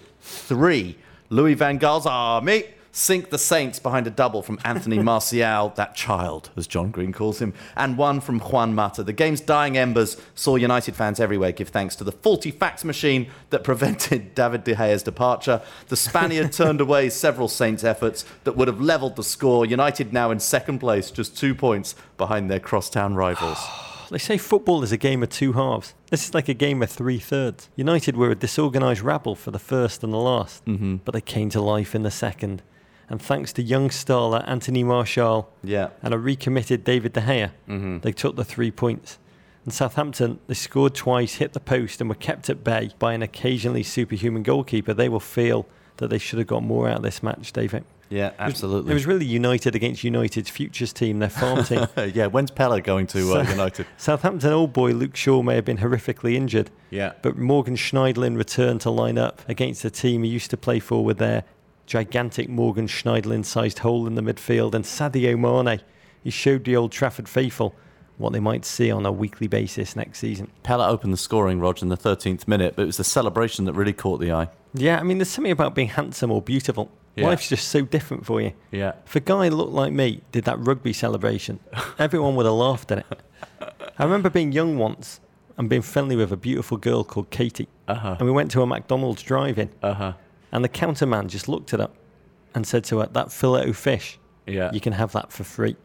3. Louis van Gaal's army sink the Saints behind a double from Anthony Martial, that child, as John Green calls him, and one from Juan Mata. The game's dying embers saw United fans everywhere give thanks to the faulty fax machine that prevented David De Gea's departure. The Spaniard turned away several Saints efforts that would have levelled the score. United now in second place, just 2 points behind their crosstown rivals. They say football is a game of 2 halves. This is like a game of 3/3. United were a disorganised rabble for the first and the last, but they came to life in the second. And thanks to young starler Anthony Martial and a recommitted David De Gea, they took the 3 points. And Southampton, they scored twice, hit the post, and were kept at bay by an occasionally superhuman goalkeeper. They will feel that they should have got more out of this match, David. Yeah, absolutely. It was really United against United's futures team, their farm team. Yeah, when's Pella going to United? Southampton old boy Luke Shaw may have been horrifically injured. Yeah. But Morgan Schneiderlin returned to line up against the team he used to play for with their gigantic Morgan Schneiderlin-sized hole in the midfield. And Sadio Mane, he showed the Old Trafford faithful what they might see on a weekly basis next season. Pella opened the scoring, Rog, in the 13th minute, but it was the celebration that really caught the eye. Yeah, I mean, there's something about being handsome or beautiful. Yeah. Life's just so different for you. Yeah. If a guy looked like me did that rugby celebration, everyone would have laughed at it. I remember being young once, and being friendly with a beautiful girl called Katie. And we went to a McDonald's drive-in. And the counterman just looked at her and said to her, that fillet of fish, you can have that for free.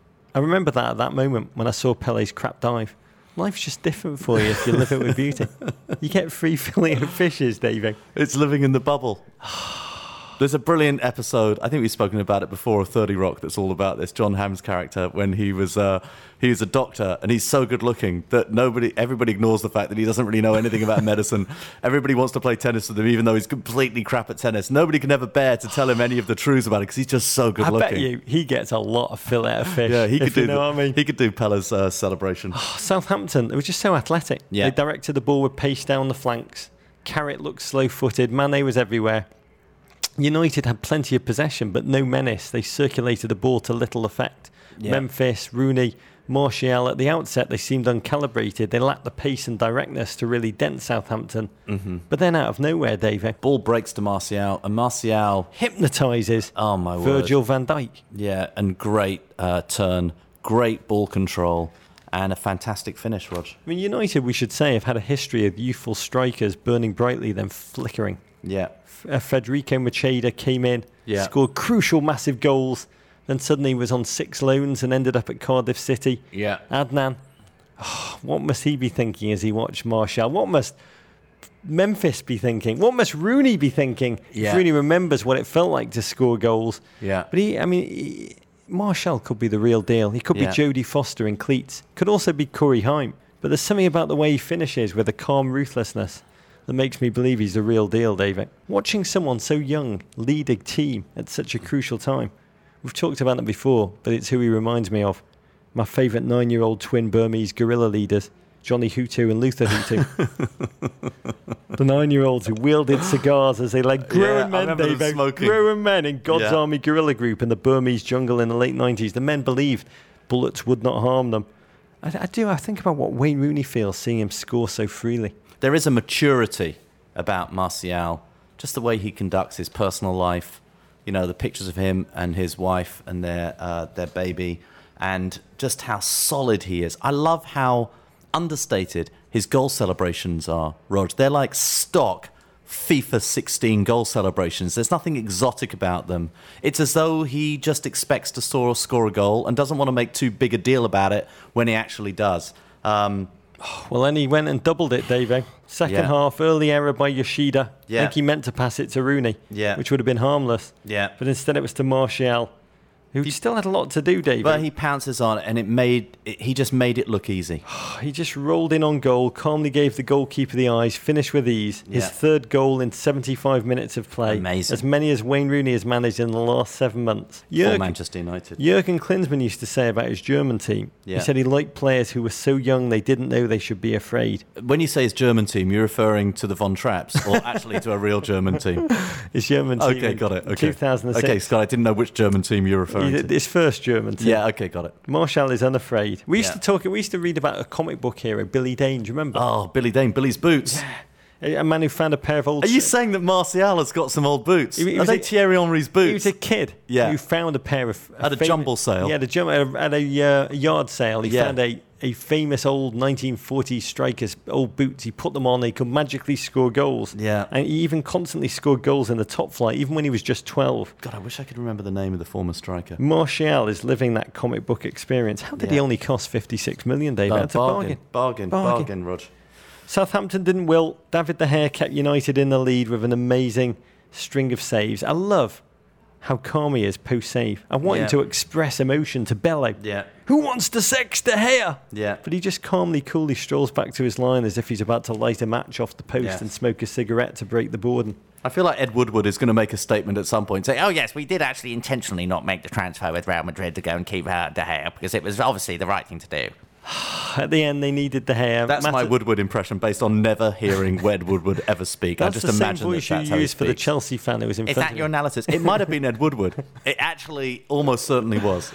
I remember that at that moment when I saw Pele's crap dive. Life's just different for you if you live it with beauty. You get free fillet of fishes, Davey. It's living in the bubble. There's a brilliant episode, I think we've spoken about it before, of 30 Rock, that's all about this. John Hamm's character, when he was a doctor, and he's so good looking that everybody ignores the fact that he doesn't really know anything about medicine. Everybody wants to play tennis with him, even though he's completely crap at tennis. Nobody can ever bear to tell him any of the truths about it because he's just so good looking. I bet you he gets a lot of fillet of fish. Yeah, he could do. You know what I mean? He could do Pele's celebration. Southampton, they were just so athletic. Yeah. They directed the ball with pace down the flanks. Carrot looked slow-footed. Mane was everywhere. United had plenty of possession, but no menace. They circulated the ball to little effect. Yeah. Memphis, Rooney, Martial, at the outset, they seemed uncalibrated. They lacked the pace and directness to really dent Southampton. But then out of nowhere, David. Ball breaks to Martial, and Martial hypnotises Virgil van Dijk. Yeah, and great turn, great ball control, and a fantastic finish, Rog. I mean, United, we should say, have had a history of youthful strikers burning brightly, then flickering. Yeah. Federico Macheda came in, scored crucial, massive goals, then suddenly was on 6 loans and ended up at Cardiff City. Yeah. Adnan, what must he be thinking as he watched Martial? What must Memphis be thinking? What must Rooney be thinking? Yeah. If Rooney remembers what it felt like to score goals. Yeah. But Martial could be the real deal. He could be Jodie Foster in cleats. Could also be Corey Haim. But there's something about the way he finishes with a calm ruthlessness that makes me believe he's the real deal, David. Watching someone so young lead a team at such a crucial time. We've talked about it before, but it's who he reminds me of. My favourite 9-year-old twin Burmese guerrilla leaders, Johnny Hutu and Luther Hutu. The 9-year-olds who wielded cigars as they led grown men, David. Grown men in God's Army guerrilla group in the Burmese jungle in the late 90s. The men believed bullets would not harm them. I think about what Wayne Rooney feels seeing him score so freely. There is a maturity about Martial, just the way he conducts his personal life. You know, the pictures of him and his wife and their baby, and just how solid he is. I love how understated his goal celebrations are, Rog. They're like stock FIFA 16 goal celebrations. There's nothing exotic about them. It's as though he just expects to score a goal and doesn't want to make too big a deal about it when he actually does. Well, then he went and doubled it, Dave. Second half, early error by Yoshida. I think he meant to pass it to Rooney, which would have been harmless. Yeah. But instead it was to Martial, who still had a lot to do, Dave. But he pounces on it, and he just made it look easy. He just rolled in on goal, calmly gave the goalkeeper the eyes, finished with ease. His third goal in 75 minutes of play. Amazing. As many as Wayne Rooney has managed in the last 7 months. For Manchester United. Jurgen Klinsmann used to say about his German team, he said he liked players who were so young they didn't know they should be afraid. When you say his German team, you're referring to the Von Trapps, or actually to a real German team? His German team. Okay, got it. Okay. 2006. Okay, Scott, I didn't know which German team you're referring to. His first German team. Yeah, okay, got it. Martial is unafraid. We used to read about a comic book hero, Billy Dane, do you remember? Oh, Billy Dane, Billy's boots. Yeah. A man who found a pair of old... Are you saying that Martial has got some old boots? Are they Thierry Henry's boots? He was a kid who found a pair of... At a jumble sale. Yeah, at a yard sale. He found a famous old 1940s strikers, old boots. He put them on. They could magically score goals. Yeah. And he even constantly scored goals in the top flight, even when he was just 12. God, I wish I could remember the name of the former striker. Martial is living that comic book experience. How did he only cost 56 million, David? That's a bargain. Bargain, Rog. Southampton didn't wilt. David De Gea kept United in the lead with an amazing string of saves. I love how calm he is post-save. I want him to express emotion, to bellow. Yeah. Who wants to sex De Gea? Yeah. But he just coolly strolls back to his line as if he's about to light a match off the post and smoke a cigarette to break the boredom. I feel like Ed Woodward is going to make a statement at some point, say, oh yes, we did actually intentionally not make the transfer with Real Madrid to go and keep De Gea, because it was obviously the right thing to do. At the end, they needed De Gea. That's my Woodward impression based on never hearing Ed Woodward ever speak. I just imagine that's the same voice you used for the Chelsea fan who was in front of you. Is that your analysis? It might have been Ed Woodward. It actually almost certainly was.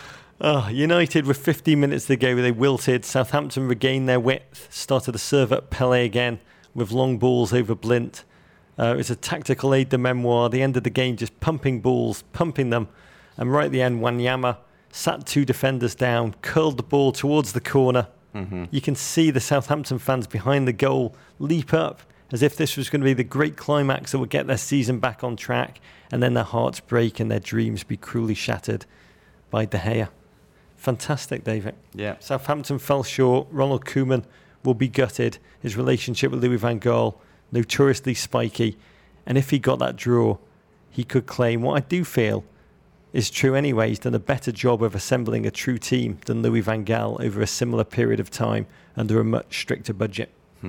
United with 15 minutes to go, they wilted. Southampton regained their width, started to serve up Pele again with long balls over Blint. It was a tactical aide de memoire. The end of the game, just pumping balls, pumping them. And right at the end, Wanyama sat 2 defenders down, curled the ball towards the corner, You can see the Southampton fans behind the goal leap up as if this was going to be the great climax that would get their season back on track, and then their hearts break and their dreams be cruelly shattered by De Gea. Fantastic, David. Yeah. Southampton fell short. Ronald Koeman will be gutted. His relationship with Louis van Gaal, notoriously spiky. And if he got that draw, he could claim what I do feel is true anyway. He's done a better job of assembling a true team than Louis van Gaal over a similar period of time under a much stricter budget.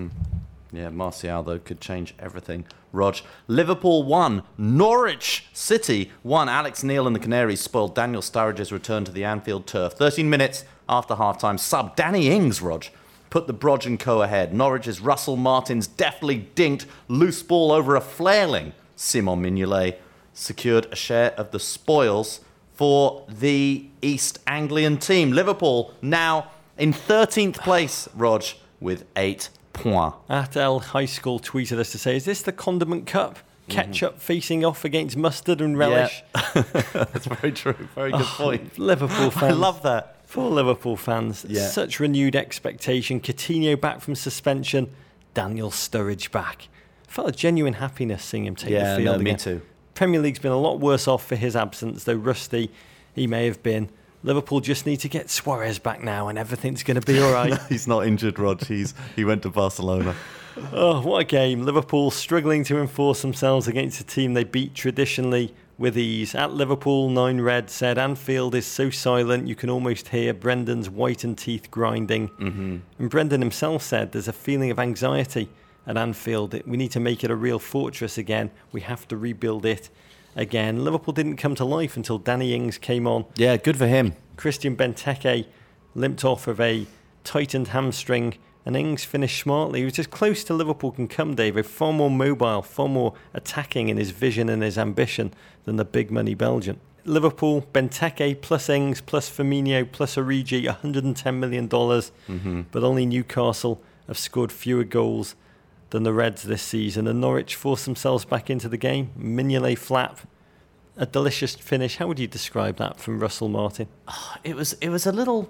Yeah, Martial, though, could change everything. Rog, Liverpool 1, Norwich City 1. Alex Neil and the Canaries spoiled Daniel Sturridge's return to the Anfield turf. 13 minutes after half-time, sub Danny Ings, Rog, put the Brodge & Co ahead. Norwich's Russell Martins deftly dinked loose ball over a flailing Simon Mignolet, secured a share of the spoils for the East Anglian team. Liverpool now in 13th place, Rog, with 8 points. Atel High School tweeted us to say, is this the Condiment Cup? Ketchup facing off against mustard and relish? Yeah. That's very true. Very good point. Liverpool fans. I love that. For Liverpool fans, Yeah. such renewed expectation. Coutinho back from suspension. Daniel Sturridge back. Felt a genuine happiness seeing him take the field again. Me too. Premier League's been a lot worse off for his absence, though rusty he may have been. Liverpool just need to get Suarez back now and everything's going to be all right. He's not injured, Rog. He went to Barcelona. Oh, what a game. Liverpool struggling to enforce themselves against a team they beat traditionally with ease. At Liverpool, 9 Red said, Anfield is so silent you can almost hear Brendan's whitened teeth grinding. And Brendan himself said there's a feeling of anxiety at Anfield. We need to make it a real fortress again. We have to rebuild it again. Liverpool didn't come to life until Danny Ings came on. Yeah, good for him. Christian Benteke limped off of a tightened hamstring, and Ings finished smartly. He was as close to Liverpool can come, David. Far more mobile, far more attacking in his vision and his ambition than the big money Belgian. Liverpool, Benteke plus Ings plus Firmino plus Origi, $110 million. But only Newcastle have scored fewer goals than the Reds this season, and Norwich forced themselves back into the game. Mignolet flap, a delicious finish. How would you describe that from Russell Martin? It was a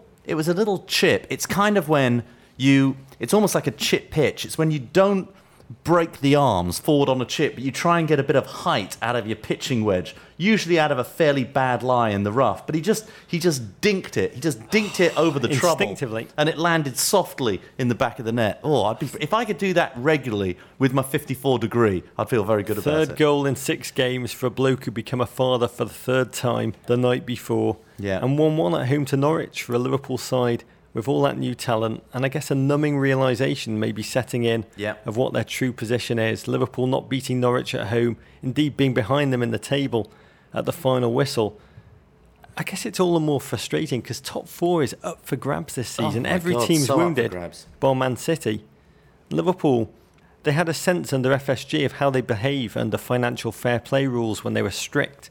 little chip. It's kind of when it's almost like a chip pitch. It's when you don't break the arms forward on a chip, but you try and get a bit of height out of your pitching wedge, usually out of a fairly bad lie in the rough. But he just dinked it. He just dinked it over the trouble. Instinctively. And it landed softly in the back of the net. Oh, if I could do that regularly with my 54 degree, I'd feel very good about it. Third goal in 6 games for a bloke who became a father for the 3rd time the night before. Yeah. And 1-1 at home to Norwich for a Liverpool side with all that new talent, and I guess a numbing realisation maybe setting in of what their true position is. Liverpool not beating Norwich at home, indeed being behind them in the table at the final whistle. I guess it's all the more frustrating because top 4 is up for grabs this season. Every team's wounded, bar Man City. Liverpool, they had a sense under FSG of how they behave under financial fair play rules when they were strict.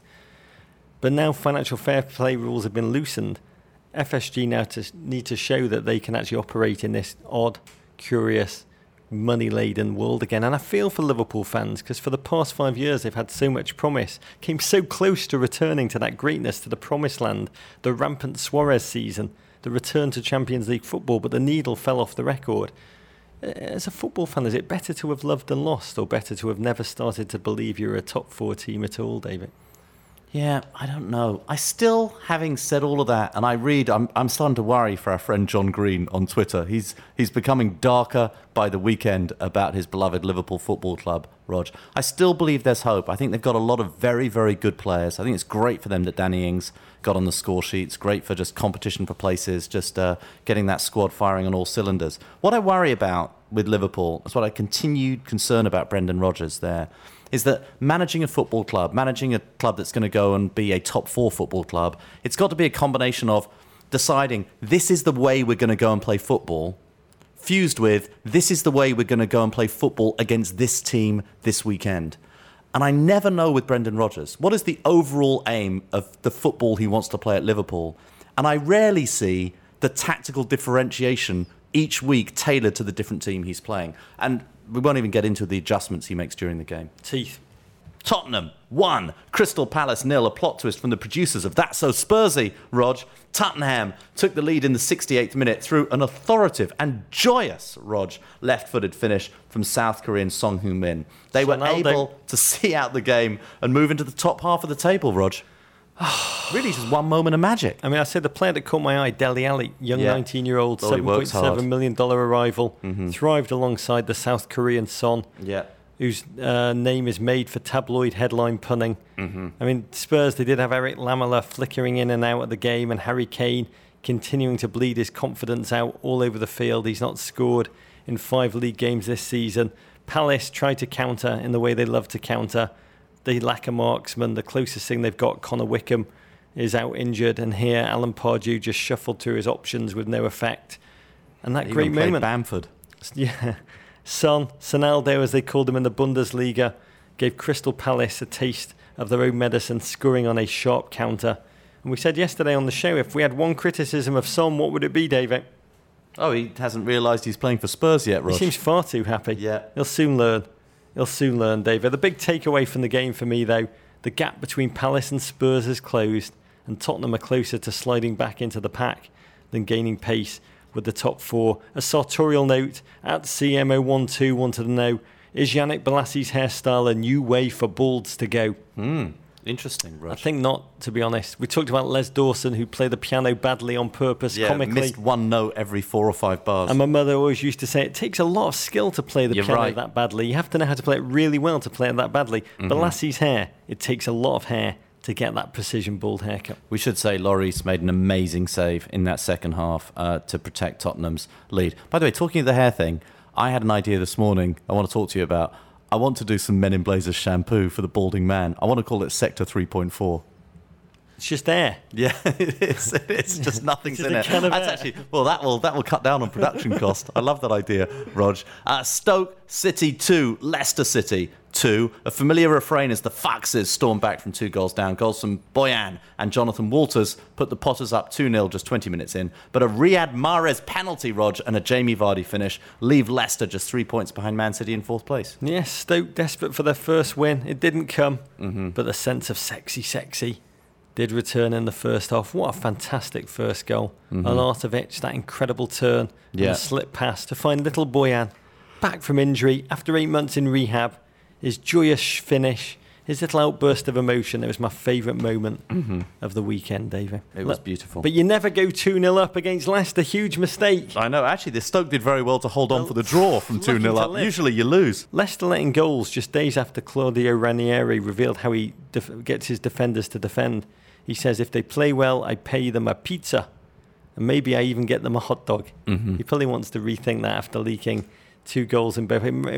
But now financial fair play rules have been loosened. FSG now need to show that they can actually operate in this odd, curious, money-laden world again. And I feel for Liverpool fans because for the past 5 years they've had so much promise, came so close to returning to that greatness, to the promised land, the rampant Suarez season, the return to Champions League football, but the needle fell off the record. As a football fan, is it better to have loved than lost, or better to have never started to believe you're a top 4 team at all, David? Yeah, I don't know. I still, having said all of that, and I'm starting to worry for our friend John Green on Twitter. He's becoming darker by the weekend about his beloved Liverpool Football Club, Rog. I still believe there's hope. I think they've got a lot of very, very good players. I think it's great for them that Danny Ings got on the score sheets. Great for just competition for places, just getting that squad firing on all cylinders. What I worry about with Liverpool, that's what I continued concern about Brendan Rodgers there, is that managing a football club, managing a club that's going to go and be a top 4 football club, it's got to be a combination of deciding this is the way we're going to go and play football, fused with this is the way we're going to go and play football against this team this weekend. And I never know with Brendan Rodgers, what is the overall aim of the football he wants to play at Liverpool? And I rarely see the tactical differentiation each week tailored to the different team he's playing. And we won't even get into the adjustments he makes during the game. Teeth. Tottenham 1, Crystal Palace 0, a plot twist from the producers of That's So Spursy, Rog. Tottenham took the lead in the 68th minute through an authoritative and joyous, left-footed finish from South Korean Song Heung-min. They were able to see out the game and move into the top half of the table, Rog. Really just one moment of magic. I mean, I said the player that caught my eye, Dele Alli, young 19-year-old, $7.7 million arrival, thrived alongside the South Korean Son, whose name is made for tabloid headline punning. I mean, Spurs, they did have Eric Lamela flickering in and out of the game, and Harry Kane continuing to bleed his confidence out all over the field. He's not scored in 5 league games this season. Palace tried to counter in the way they love to counter. They lack a marksman. The closest thing they've got, Connor Wickham, is out injured. And here, Alan Pardew just shuffled through his options with no effect. And that great moment. Bamford. Yeah. Sonaldo, as they called him in the Bundesliga, gave Crystal Palace a taste of their own medicine, scoring on a sharp counter. And we said yesterday on the show, if we had one criticism of Son, what would it be, David? Oh, he hasn't realised he's playing for Spurs yet, Rog. He seems far too happy. Yeah. He'll soon learn. David. The big takeaway from the game for me, though, the gap between Palace and Spurs has closed, and Tottenham are closer to sliding back into the pack than gaining pace with the top 4. A sartorial note at CMO12 wanted to know, is Yannick Bolasie's hairstyle a new way for balds to go? Interesting, Rog. I think not, to be honest. We talked about Les Dawson, who played the piano badly on purpose, comically. Missed one note every 4 or 5 bars. And my mother always used to say, it takes a lot of skill to play the piano that badly. You have to know how to play it really well to play it that badly. Bolasie's hair, it takes a lot of hair to get that precision bald haircut. We should say Lloris made an amazing save in that second half to protect Tottenham's lead. By the way, talking of the hair thing, I had an idea this morning I want to talk to you about. I want to do some Men in Blazers shampoo for the balding man. I want to call it Sector 3.4. It's just air. Yeah, it is. It's just nothing's in it. That's actually that will cut down on production cost. I love that idea, Rog. Stoke City 2, Leicester City 2. A familiar refrain as the Foxes stormed back from 2 goals down. Goals from Boyan and Jonathan Walters put the Potters up 2-0 just 20 minutes in. But a Riyad Mahrez penalty, Rog, and a Jamie Vardy finish leave Leicester just 3 points behind Man City in 4th place. Yes, Stoke desperate for their first win. It didn't come, but the sense of sexy did return in the first half. What a fantastic first goal. Arnautovic, that incredible turn and a slip pass to find little Boyan back from injury after 8 months in rehab. His joyous finish, his little outburst of emotion. It was my favourite moment of the weekend, David. It was beautiful. But you never go 2-0 up against Leicester. Huge mistake. I know. Actually, the Stoke did very well to hold on for the draw from 2-0 up. Usually you lose. Leicester letting goals just days after Claudio Ranieri revealed how he gets his defenders to defend. He says, if they play well, I pay them a pizza. And maybe I even get them a hot dog. He probably wants to rethink that after leaking 2 goals in both.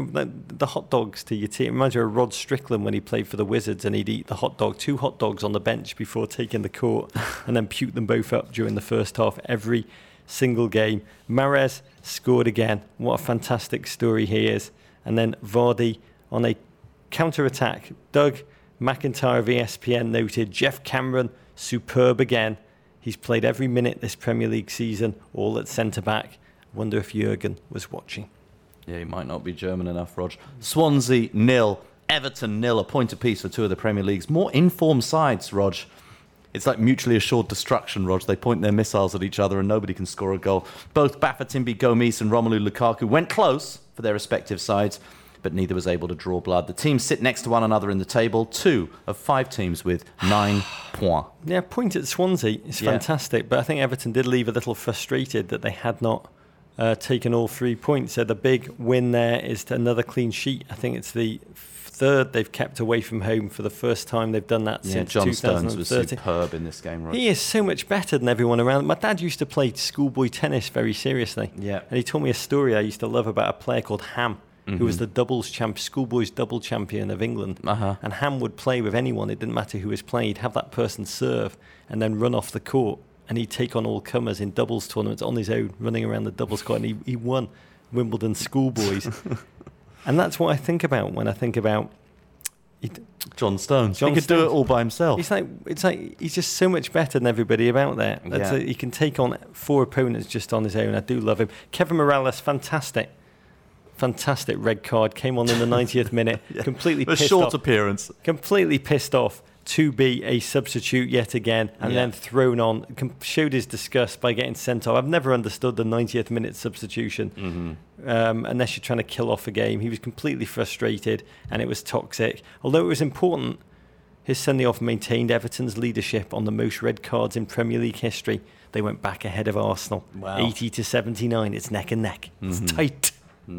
The hot dogs to your team. Reminds me of Rod Strickland when he played for the Wizards and he'd eat the hot dog, 2 hot dogs on the bench before taking the court and then puke them both up during the first half every single game. Mahrez scored again. What a fantastic story he is. And then Vardy on a counter-attack. Doug McIntyre of ESPN noted, Jeff Cameron, superb again. He's played every minute this Premier League season, all at centre-back. Wonder if Jurgen was watching. Yeah, he might not be German enough, Rog. Swansea 0, Everton 0, a point apiece for 2 of the Premier League's more informed sides, Rog. It's like mutually assured destruction, Rog. They point their missiles at each other and nobody can score a goal. Both Bafétimbi Gomis and Romelu Lukaku went close for their respective sides, but neither was able to draw blood. The teams sit next to one another in the table, 2 of 5 teams with 9 points. Yeah, point at Swansea is fantastic, but I think Everton did leave a little frustrated that they had not taken all 3 points. So the big win there is another clean sheet. I think it's the 3rd they've kept away from home for the first time. They've done that since 2013. John Stones was superb in this game, right? He is so much better than everyone around. My dad used to play schoolboy tennis very seriously. Yeah. And he told me a story I used to love about a player called Ham, who was the schoolboys double champion of England. And Ham would play with anyone. It didn't matter who was playing. He'd have that person serve and then run off the court. And he'd take on all comers in doubles tournaments on his own, running around the doubles court. And he won Wimbledon schoolboys. And that's what I think about when I think about John Stones. He could do it all by himself. It's like he's just so much better than everybody about there. He can take on 4 opponents just on his own. I do love him. Kevin Morales, fantastic. fantastic red card, came on in the 90th minute, completely A pissed short off. appearance. Completely pissed off to be a substitute yet again, and then thrown on, showed his disgust by getting sent off. I've never understood the 90th minute substitution, unless you're trying to kill off a game. He was completely frustrated, and it was toxic. Although it was important, his sending off maintained Everton's leadership on the most red cards in Premier League history. They went back ahead of Arsenal, 80-79. It's neck and neck. It's tight.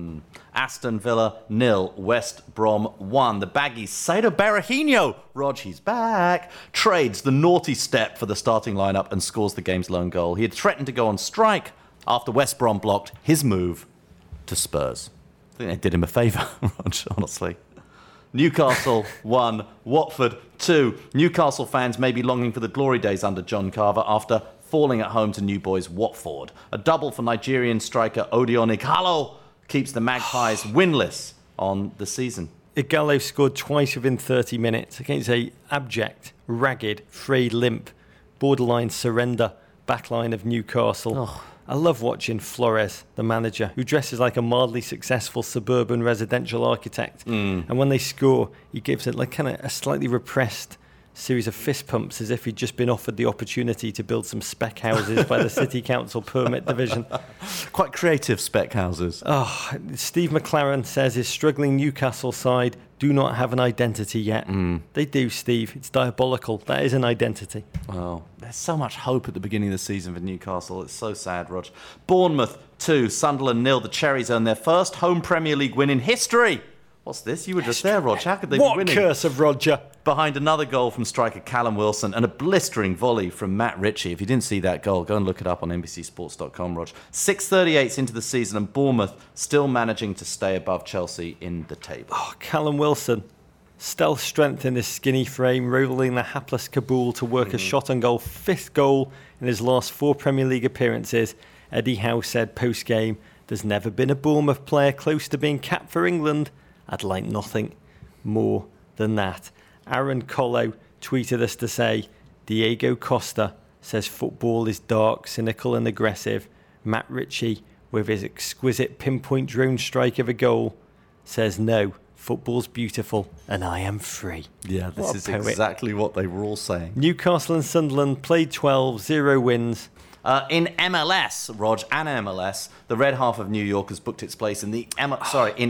Aston Villa 0, West Brom 1. The Baggies, Saido Berahino, Rog, he's back, trades the naughty step for the starting lineup and scores the game's lone goal. He had threatened to go on strike after West Brom blocked his move to Spurs. I think they did him a favour, Rog, honestly. Newcastle 1, Watford 2. Newcastle fans may be longing for the glory days under John Carver after falling at home to new boys Watford. A double for Nigerian striker Odion Ighalo keeps the Magpies winless on the season. Ighalo scored twice within 30 minutes against a abject, ragged, frayed, limp, borderline surrender backline of Newcastle. I love watching Flores, the manager, who dresses like a mildly successful suburban residential architect. And when they score, he gives it like kind of a slightly repressed series of fist pumps as if he'd just been offered the opportunity to build some spec houses by the City Council Permit Division. Quite creative spec houses. Steve McLaren says his struggling Newcastle side do not have an identity yet. They do, Steve. It's diabolical. That is an identity. Oh, there's so much hope at the beginning of the season for Newcastle. It's so sad, Rog. Bournemouth 2, Sunderland 0. The Cherries earn their first home Premier League win in history. What's this? You were just there, Rog. How could they be winning? What curse of Roger? Behind another goal from striker Callum Wilson and a blistering volley from Matt Ritchie. If you didn't see that goal, go and look it up on NBCSports.com, Rog. 6:38 into the season and Bournemouth still managing to stay above Chelsea in the table. Callum Wilson, stealth strength in his skinny frame, rolling the hapless Kabul to work a shot on goal, 5th goal in his last 4 Premier League appearances. Eddie Howe said post-game, "There's never been a Bournemouth player close to being capped for England. I'd like nothing more than that." Aaron Collo tweeted us to say, Diego Costa says football is dark, cynical and aggressive. Matt Ritchie, with his exquisite pinpoint drone strike of a goal, says no, football's beautiful and I am free. Yeah, this is exactly what they were all saying. Newcastle and Sunderland played 12, 0 wins. In MLS, Rog, and MLS, the red half of New York has booked its place in in an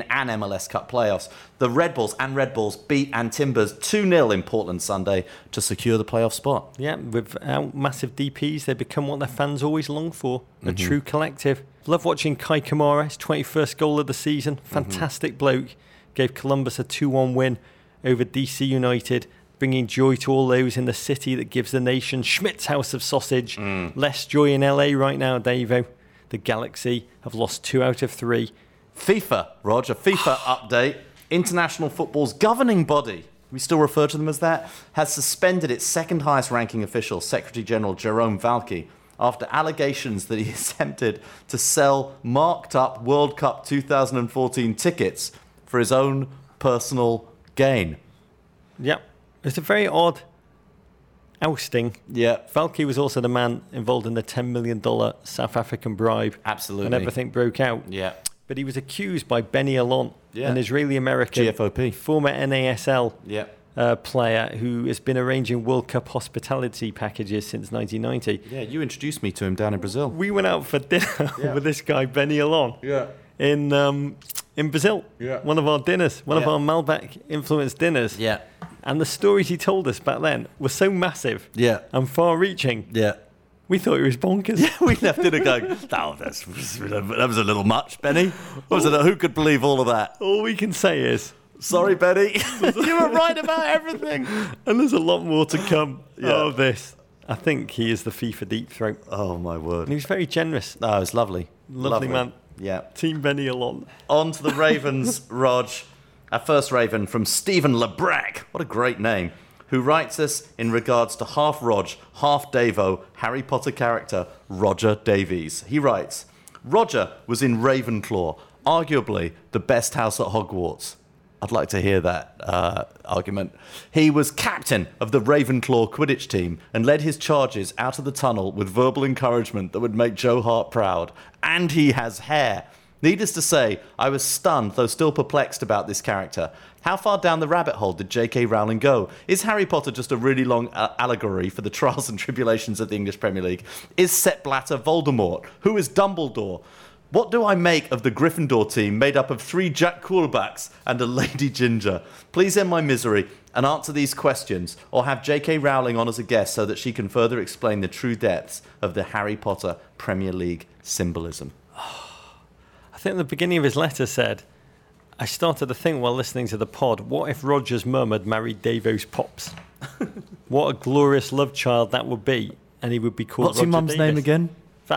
MLS Cup playoffs. The Red Bulls beat Timbers 2-0 in Portland Sunday to secure the playoff spot. Yeah, without massive DPs, they become what their fans always long for, a true collective. Love watching Kai Kamara's 21st goal of the season. Fantastic bloke. Gave Columbus a 2-1 win over DC United, bringing joy to all those in the city that gives the nation Schmidt's House of Sausage. Less joy in LA right now, Davo. The Galaxy have lost 2 out of 3. FIFA, Rog, a FIFA update. International football's governing body, we still refer to them as that, has suspended its second highest ranking official, Secretary General Jerome Valcke, after allegations that he attempted to sell marked up World Cup 2014 tickets for his own personal gain. Yep. It's a very odd ousting. Yeah. Valcke was also the man involved in the $10 million South African bribe. Absolutely. When everything broke out. Yeah. But he was accused by Benny Alon, an Israeli-American GFOP. former NASL player who has been arranging World Cup hospitality packages since 1990. Yeah, you introduced me to him down in Brazil. We went out for dinner with this guy, Benny Alon. Yeah. In Brazil. Yeah. One of our dinners, one of our Malbec-influenced dinners. Yeah. And the stories he told us back then were so massive and far-reaching. Yeah. We thought it was bonkers. Yeah, we left dinner going, that was a little much, Benny. Who could believe all of that? All we can say is, sorry, Benny. You were right about everything. And there's a lot more to come of this. I think he is the FIFA deep throat. Oh, my word. And he was very generous. Oh, it was lovely. Lovely man. Yeah. Team Benny Alon. On to the Ravens, Rog. Our first Raven from Stephen Lebrac. What a great name. Who writes us in regards to half Rog, half Davo, Harry Potter character Roger Davies. He writes, Roger was in Ravenclaw, arguably the best house at Hogwarts. I'd like to hear that argument. He was captain of the Ravenclaw Quidditch team and led his charges out of the tunnel with verbal encouragement that would make Joe Hart proud. And he has hair. Needless to say, I was stunned, though still perplexed about this character. How far down the rabbit hole did J.K. Rowling go? Is Harry Potter just a really long allegory for the trials and tribulations of the English Premier League? Is Sepp Blatter Voldemort? Who is Dumbledore? What do I make of the Gryffindor team made up of 3 Jack Coolbacks and a Lady Ginger? Please end my misery and answer these questions, or have J.K. Rowling on as a guest so that she can further explain the true depths of the Harry Potter Premier League symbolism. I think the beginning of his letter said, I started to think while listening to the pod, what if Roger's mum had married Davo's pops? What a glorious love child that would be. And he would be called What's Roger your mum's Davis. name again?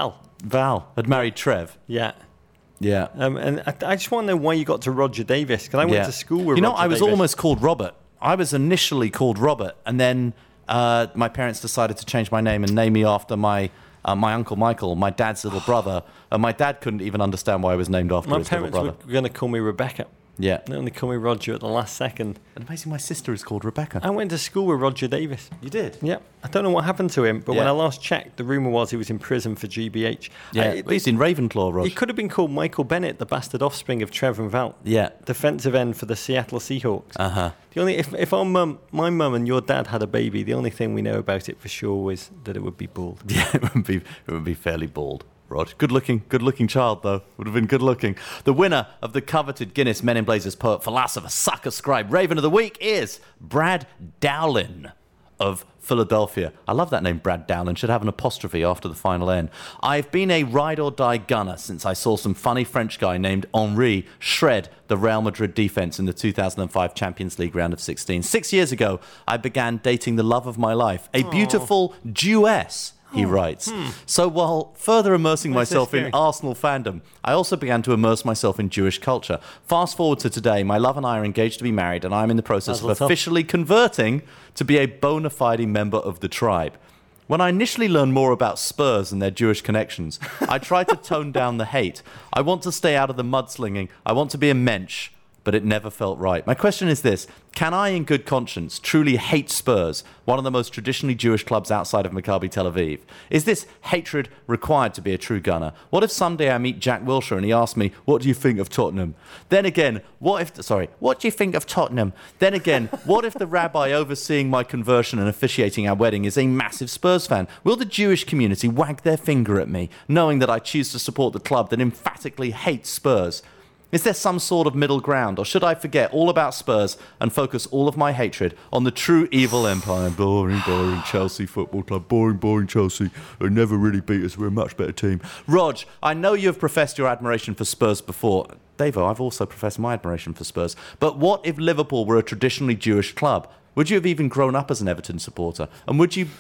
Val had married Trev. Yeah. Yeah. And I just want to know why you got to Roger Davis, because I went to school with Roger I was Davis. almost called Robert. I was initially called Robert, and then my parents decided to change my name and name me after my Uncle Michael, my dad's little brother. And my dad couldn't even understand why I was named after his little brother. My parents were going to call me Rebecca. Yeah. They only call me Roger at the last second. And amazing, my sister is called Rebecca. I went to school with Roger Davis. You did? Yeah. I don't know what happened to him, but when I last checked, the rumour was he was in prison for GBH. Yeah, he's in Ravenclaw, Rog. He could have been called Michael Bennett, the bastard offspring of Trevor and Val. Yeah. Defensive end for the Seattle Seahawks. Uh-huh. The only if my mum and your dad had a baby, the only thing we know about it for sure was that it would be bald. Yeah, it would be fairly bald. Rod. Good looking child, though. Would have been good looking. The winner of the coveted Guinness Men in Blazers Poet, Philosopher, Sucker, Scribe, Raven of the Week is Brad Dowlin of Philadelphia. I love that name, Brad Dowlin. Should have an apostrophe after the final N. I've been a ride-or-die gunner since I saw some funny French guy named Henri shred the Real Madrid defense in the 2005 Champions League round of 16. 6 years ago, I began dating the love of my life, a beautiful Jewess. He writes. So while further immersing myself in Arsenal fandom, I also began to immerse myself in Jewish culture. Fast forward to today, my love and I are engaged to be married, and I'm in the process of officially converting to be a bona fide member of the tribe. When I initially learned more about Spurs and their Jewish connections, I tried to tone down the hate. I want to stay out of the mudslinging. I want to be a mensch. But it never felt right. My question is this. Can I, in good conscience, truly hate Spurs, one of the most traditionally Jewish clubs outside of Maccabi Tel Aviv? Is this hatred required to be a true gunner? What if someday I meet Jack Wilshere and he asks me, what do you think of Tottenham? Then again, what do you think of Tottenham? Then again, what if the rabbi overseeing my conversion and officiating our wedding is a massive Spurs fan? Will the Jewish community wag their finger at me, knowing that I choose to support the club that emphatically hates Spurs? Is there some sort of middle ground, or should I forget all about Spurs and focus all of my hatred on the true evil empire? Boring Chelsea Football Club. Boring Chelsea. They never really beat us. We're a much better team. Rog, I know you have professed your admiration for Spurs before. Davo, I've also professed my admiration for Spurs. But what if Liverpool were a traditionally Jewish club? Would you have even grown up as an Everton supporter? And would you...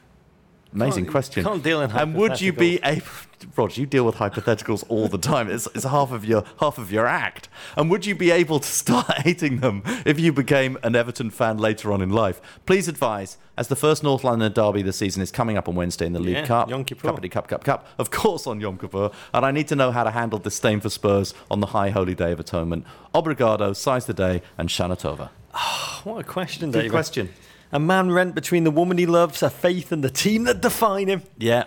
Amazing question. Can't deal in hypotheticals. And would you be able... Roger, you deal with hypotheticals all the time. It's half of your act. And would you be able to start hating them if you became an Everton fan later on in life? Please advise, as the first North London derby this season is coming up on Wednesday in the League Cup. Yom Kippur. Cup. Of course on Yom Kippur. And I need to know how to handle disdain for Spurs on the High Holy Day of Atonement. Obrigado, Size the Day, and Shana Tova. What a question, Good David. question. A man rent between the woman he loves, a faith and the team that define him. Yeah.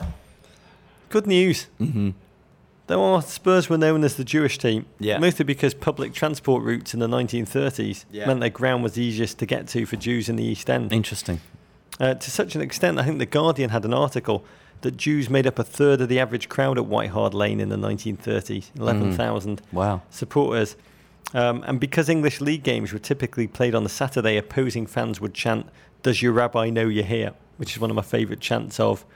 Good news. Mm-hmm. Though Spurs were known as the Jewish team, Yeah. mostly because public transport routes in the 1930s meant their ground was easiest to get to for Jews in the East End. Interesting. To such an extent, I think The Guardian had an article that Jews made up a third of the average crowd at White Hart Lane in the 1930s, 11,000 Wow. supporters. And because English league games were typically played on the Saturday, opposing fans would chant, "Does your rabbi know you're here?" which is one of my favourite chants of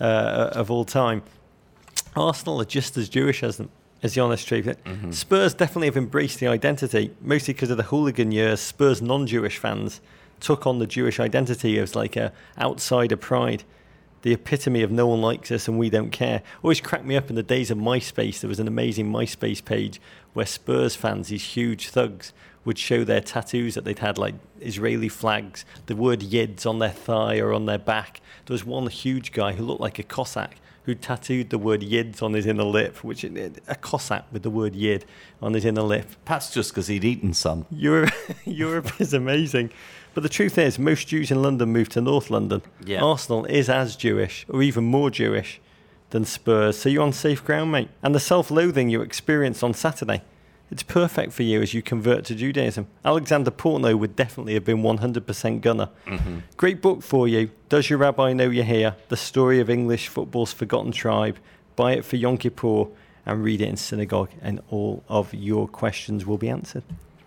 all time. Arsenal are just as Jewish as them, is the honest truth. Mm-hmm. Spurs definitely have embraced the identity, mostly because of the hooligan years. Spurs non-Jewish fans took on the Jewish identity as like a outsider pride, the epitome of no one likes us and we don't care. Always cracked me up in the days of MySpace. There was an amazing MySpace page where Spurs fans, these huge thugs, would show their tattoos that they'd had, like Israeli flags, the word Yids on their thigh or on their back. There was one huge guy who looked like a Cossack who tattooed the word Yids on his inner lip, which a Cossack with the word Yid on his inner lip. Perhaps just because he'd eaten some. Europe is amazing. But the truth is, most Jews in London moved to North London. Yeah. Arsenal is as Jewish, or even more Jewish, than Spurs, so you're on safe ground, mate. And the self-loathing you experienced on Saturday, it's perfect for you as you convert to Judaism. Alexander Portnoy would definitely have been 100% gunner. Great book for you. Does Your Rabbi Know You're Here? The Story of English Football's Forgotten Tribe. Buy it for Yom Kippur and read it in synagogue, and all of your questions will be answered.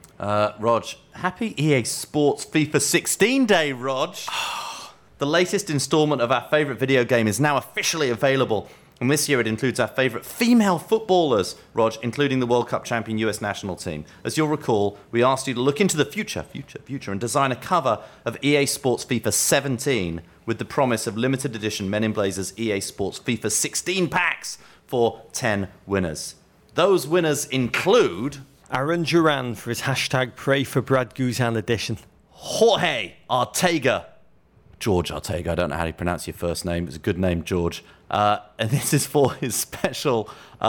Rog, happy EA Sports FIFA 16 Day, Rog. The latest installment of our favourite video game is now officially available. And this year it includes our favourite female footballers, Rog, including the World Cup champion US national team. As you'll recall, we asked you to look into the future, and design a cover of EA Sports FIFA 17 with the promise of limited edition Men in Blazers EA Sports FIFA 16 packs for 10 winners. Those winners include Aaron Duran for his hashtag Pray for Brad Guzan edition. Jorge Ortega. George Ortega, I don't know how to pronounce your first name. It's a good name, George. And this is for his special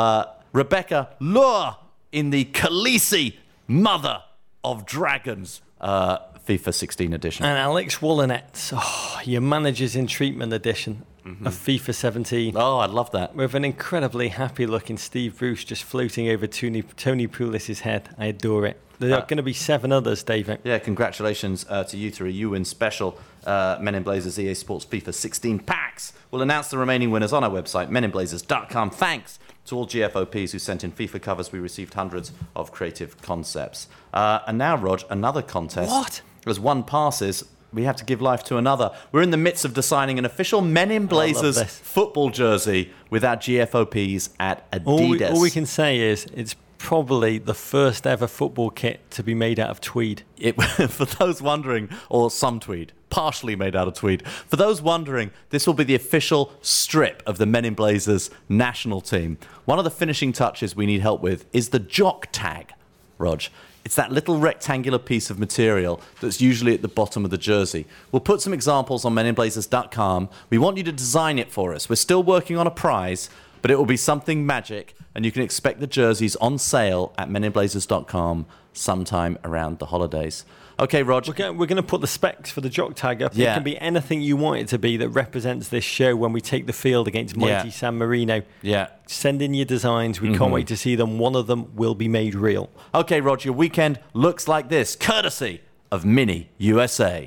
Rebecca Lure in the Khaleesi Mother of Dragons FIFA 16 edition. And Alex Wollenetz, your Managers in Treatment edition of FIFA 17. Oh, I'd love that. With an incredibly happy-looking Steve Bruce just floating over Tony Pulis' head. I adore it. There are going to be 7 others, David. Yeah, congratulations to you three. You win special Men in Blazers EA Sports FIFA 16 packs. We'll announce the remaining winners on our website, meninblazers.com. Thanks to all GFOPs who sent in FIFA covers. We received hundreds of creative concepts. And now, Rog, another contest. What? As one passes, we have to give life to another. We're in the midst of designing an official Men in Blazers football jersey with our GFOPs at Adidas. All we can say is it's probably the first ever football kit to be made out of tweed. For those wondering, or some tweed, partially made out of tweed. For those wondering, this will be the official strip of the Men in Blazers national team. One of the finishing touches we need help with is the jock tag, Rog. It's that little rectangular piece of material that's usually at the bottom of the jersey. We'll put some examples on meninblazers.com. We want you to design it for us. We're still working on a prize, but it will be something magic, and you can expect the jerseys on sale at meninblazers.com sometime around the holidays. Okay, Rog. We're going to put the specs for the jock tag up. Yeah. It can be anything you want it to be that represents this show when we take the field against mighty San Marino. Yeah. Send in your designs. We can't wait to see them. One of them will be made real. Okay, Rog, your weekend looks like this, courtesy of Mini USA.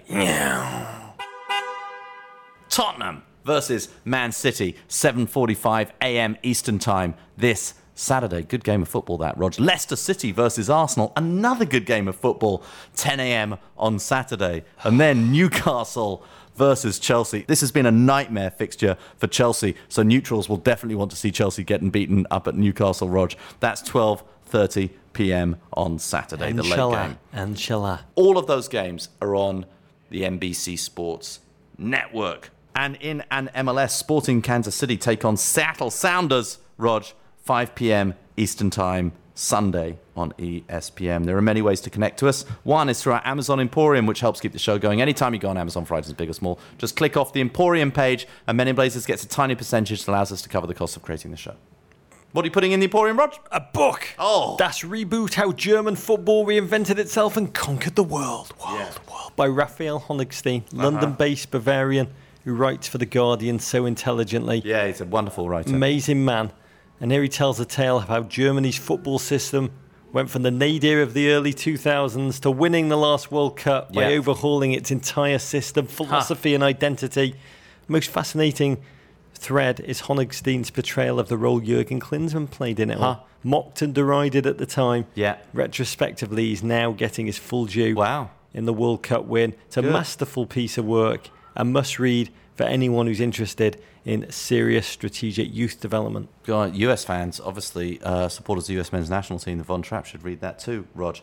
Tottenham versus Man City, 7:45 a.m. Eastern Time this Saturday. Good game of football, that, Rog. Leicester City versus Arsenal. Another good game of football, 10 a.m. on Saturday. And then Newcastle versus Chelsea. This has been a nightmare fixture for Chelsea, so neutrals will definitely want to see Chelsea getting beaten up at Newcastle, Rog. That's 12:30 p.m. on Saturday, the late game. Inshallah. All of those games are on the NBC Sports Network. And in an MLS, Sporting Kansas City take on Seattle Sounders, Rog, 5 p.m. Eastern Time, Sunday on ESPN. There are many ways to connect to us. One is through our Amazon Emporium, which helps keep the show going. Anytime you go on Amazon for items big or small, just click off the Emporium page, and Men in Blazers gets a tiny percentage that allows us to cover the cost of creating the show. What are you putting in the Emporium, Rog? A book. Oh. Das Reboot, How German Football Reinvented Itself and Conquered the World. World. By Raphael Honigstein, London-based Bavarian, who writes for The Guardian so intelligently. Yeah, he's a wonderful writer. Amazing man. And here he tells a tale of how Germany's football system went from the nadir of the early 2000s to winning the last World Cup by overhauling its entire system, philosophy and identity. Most fascinating thread is Honigstein's portrayal of the role Jurgen Klinsmann played in it all. Mocked and derided at the time. Yeah. Retrospectively, he's now getting his full due in the World Cup win. It's a masterful piece of work, a must-read for anyone who's interested in serious strategic youth development. US fans, obviously, supporters of the US men's national team, the Von Trapp, should read that too, Rog.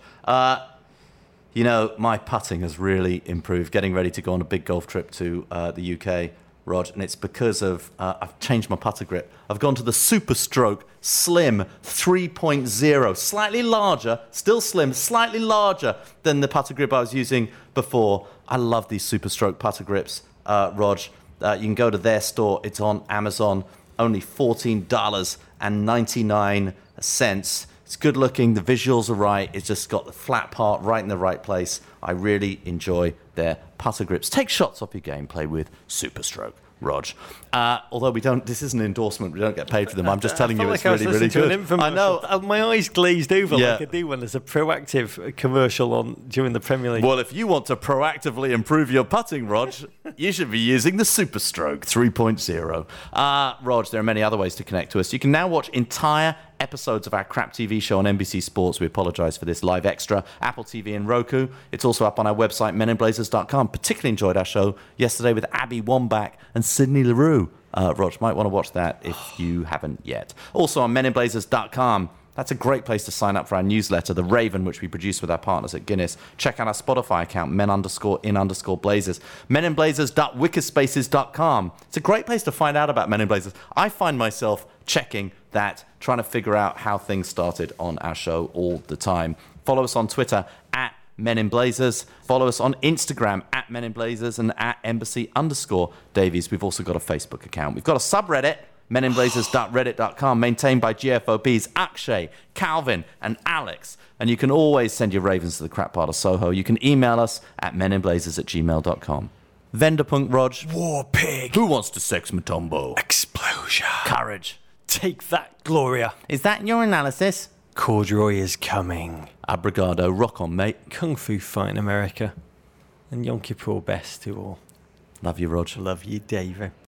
You know, my putting has really improved, getting ready to go on a big golf trip to the UK, Rog, and it's because of, I've changed my putter grip. I've gone to the Super Stroke Slim 3.0, slightly larger, still slim, slightly larger than the putter grip I was using before. I love these Super Stroke putter grips, Rog. You can go to their store. It's on Amazon. Only $14.99. It's good looking. The visuals are right. It's just got the flat part right in the right place. I really enjoy their putter grips. Take shots off your gameplay with Super Stroke Rog. Although this isn't an endorsement, we don't get paid for them. I'm just telling you it's like really, really good. I know. My eyes glazed over Yeah. like I do when there's a Proactive commercial on during the Premier League. Well, if you want to proactively improve your putting, Rog, you should be using the Super Stroke 3.0. Rog, there are many other ways to connect to us. You can now watch entire episodes of our crap TV show on NBC Sports. We apologise for this. Live Extra, Apple TV and Roku. It's also up on our website, meninblazers.com. Particularly enjoyed our show yesterday with Abby Wambach and Sydney Leroux. Rog, might want to watch that if you haven't yet. Also on meninblazers.com. That's a great place to sign up for our newsletter, The Raven, which we produce with our partners at Guinness. Check out our Spotify account, men_in_blazers. meninblazers.wikispaces.com. It's a great place to find out about Men in Blazers. I find myself checking that, trying to figure out how things started on our show all the time. Follow us on Twitter at Men in Blazers. Follow us on Instagram at Men in Blazers and at Embassy_Davies. We've also got a Facebook account. We've got a subreddit, meninblazers.reddit.com, maintained by GFOPs Akshay, Calvin, and Alex. And you can always send your ravens to the crap part of Soho. You can email us at meninblazers@gmail.com. Venderpunk Rog. War pig. Who wants to sex Matumbo? Explosion. Courage. Take that, Gloria. Is that your analysis? Corduroy is coming. Abrigado. Rock on, mate. Kung Fu Fight in America. And Yom Kippur best to all. Love you, Rog. Love you, David.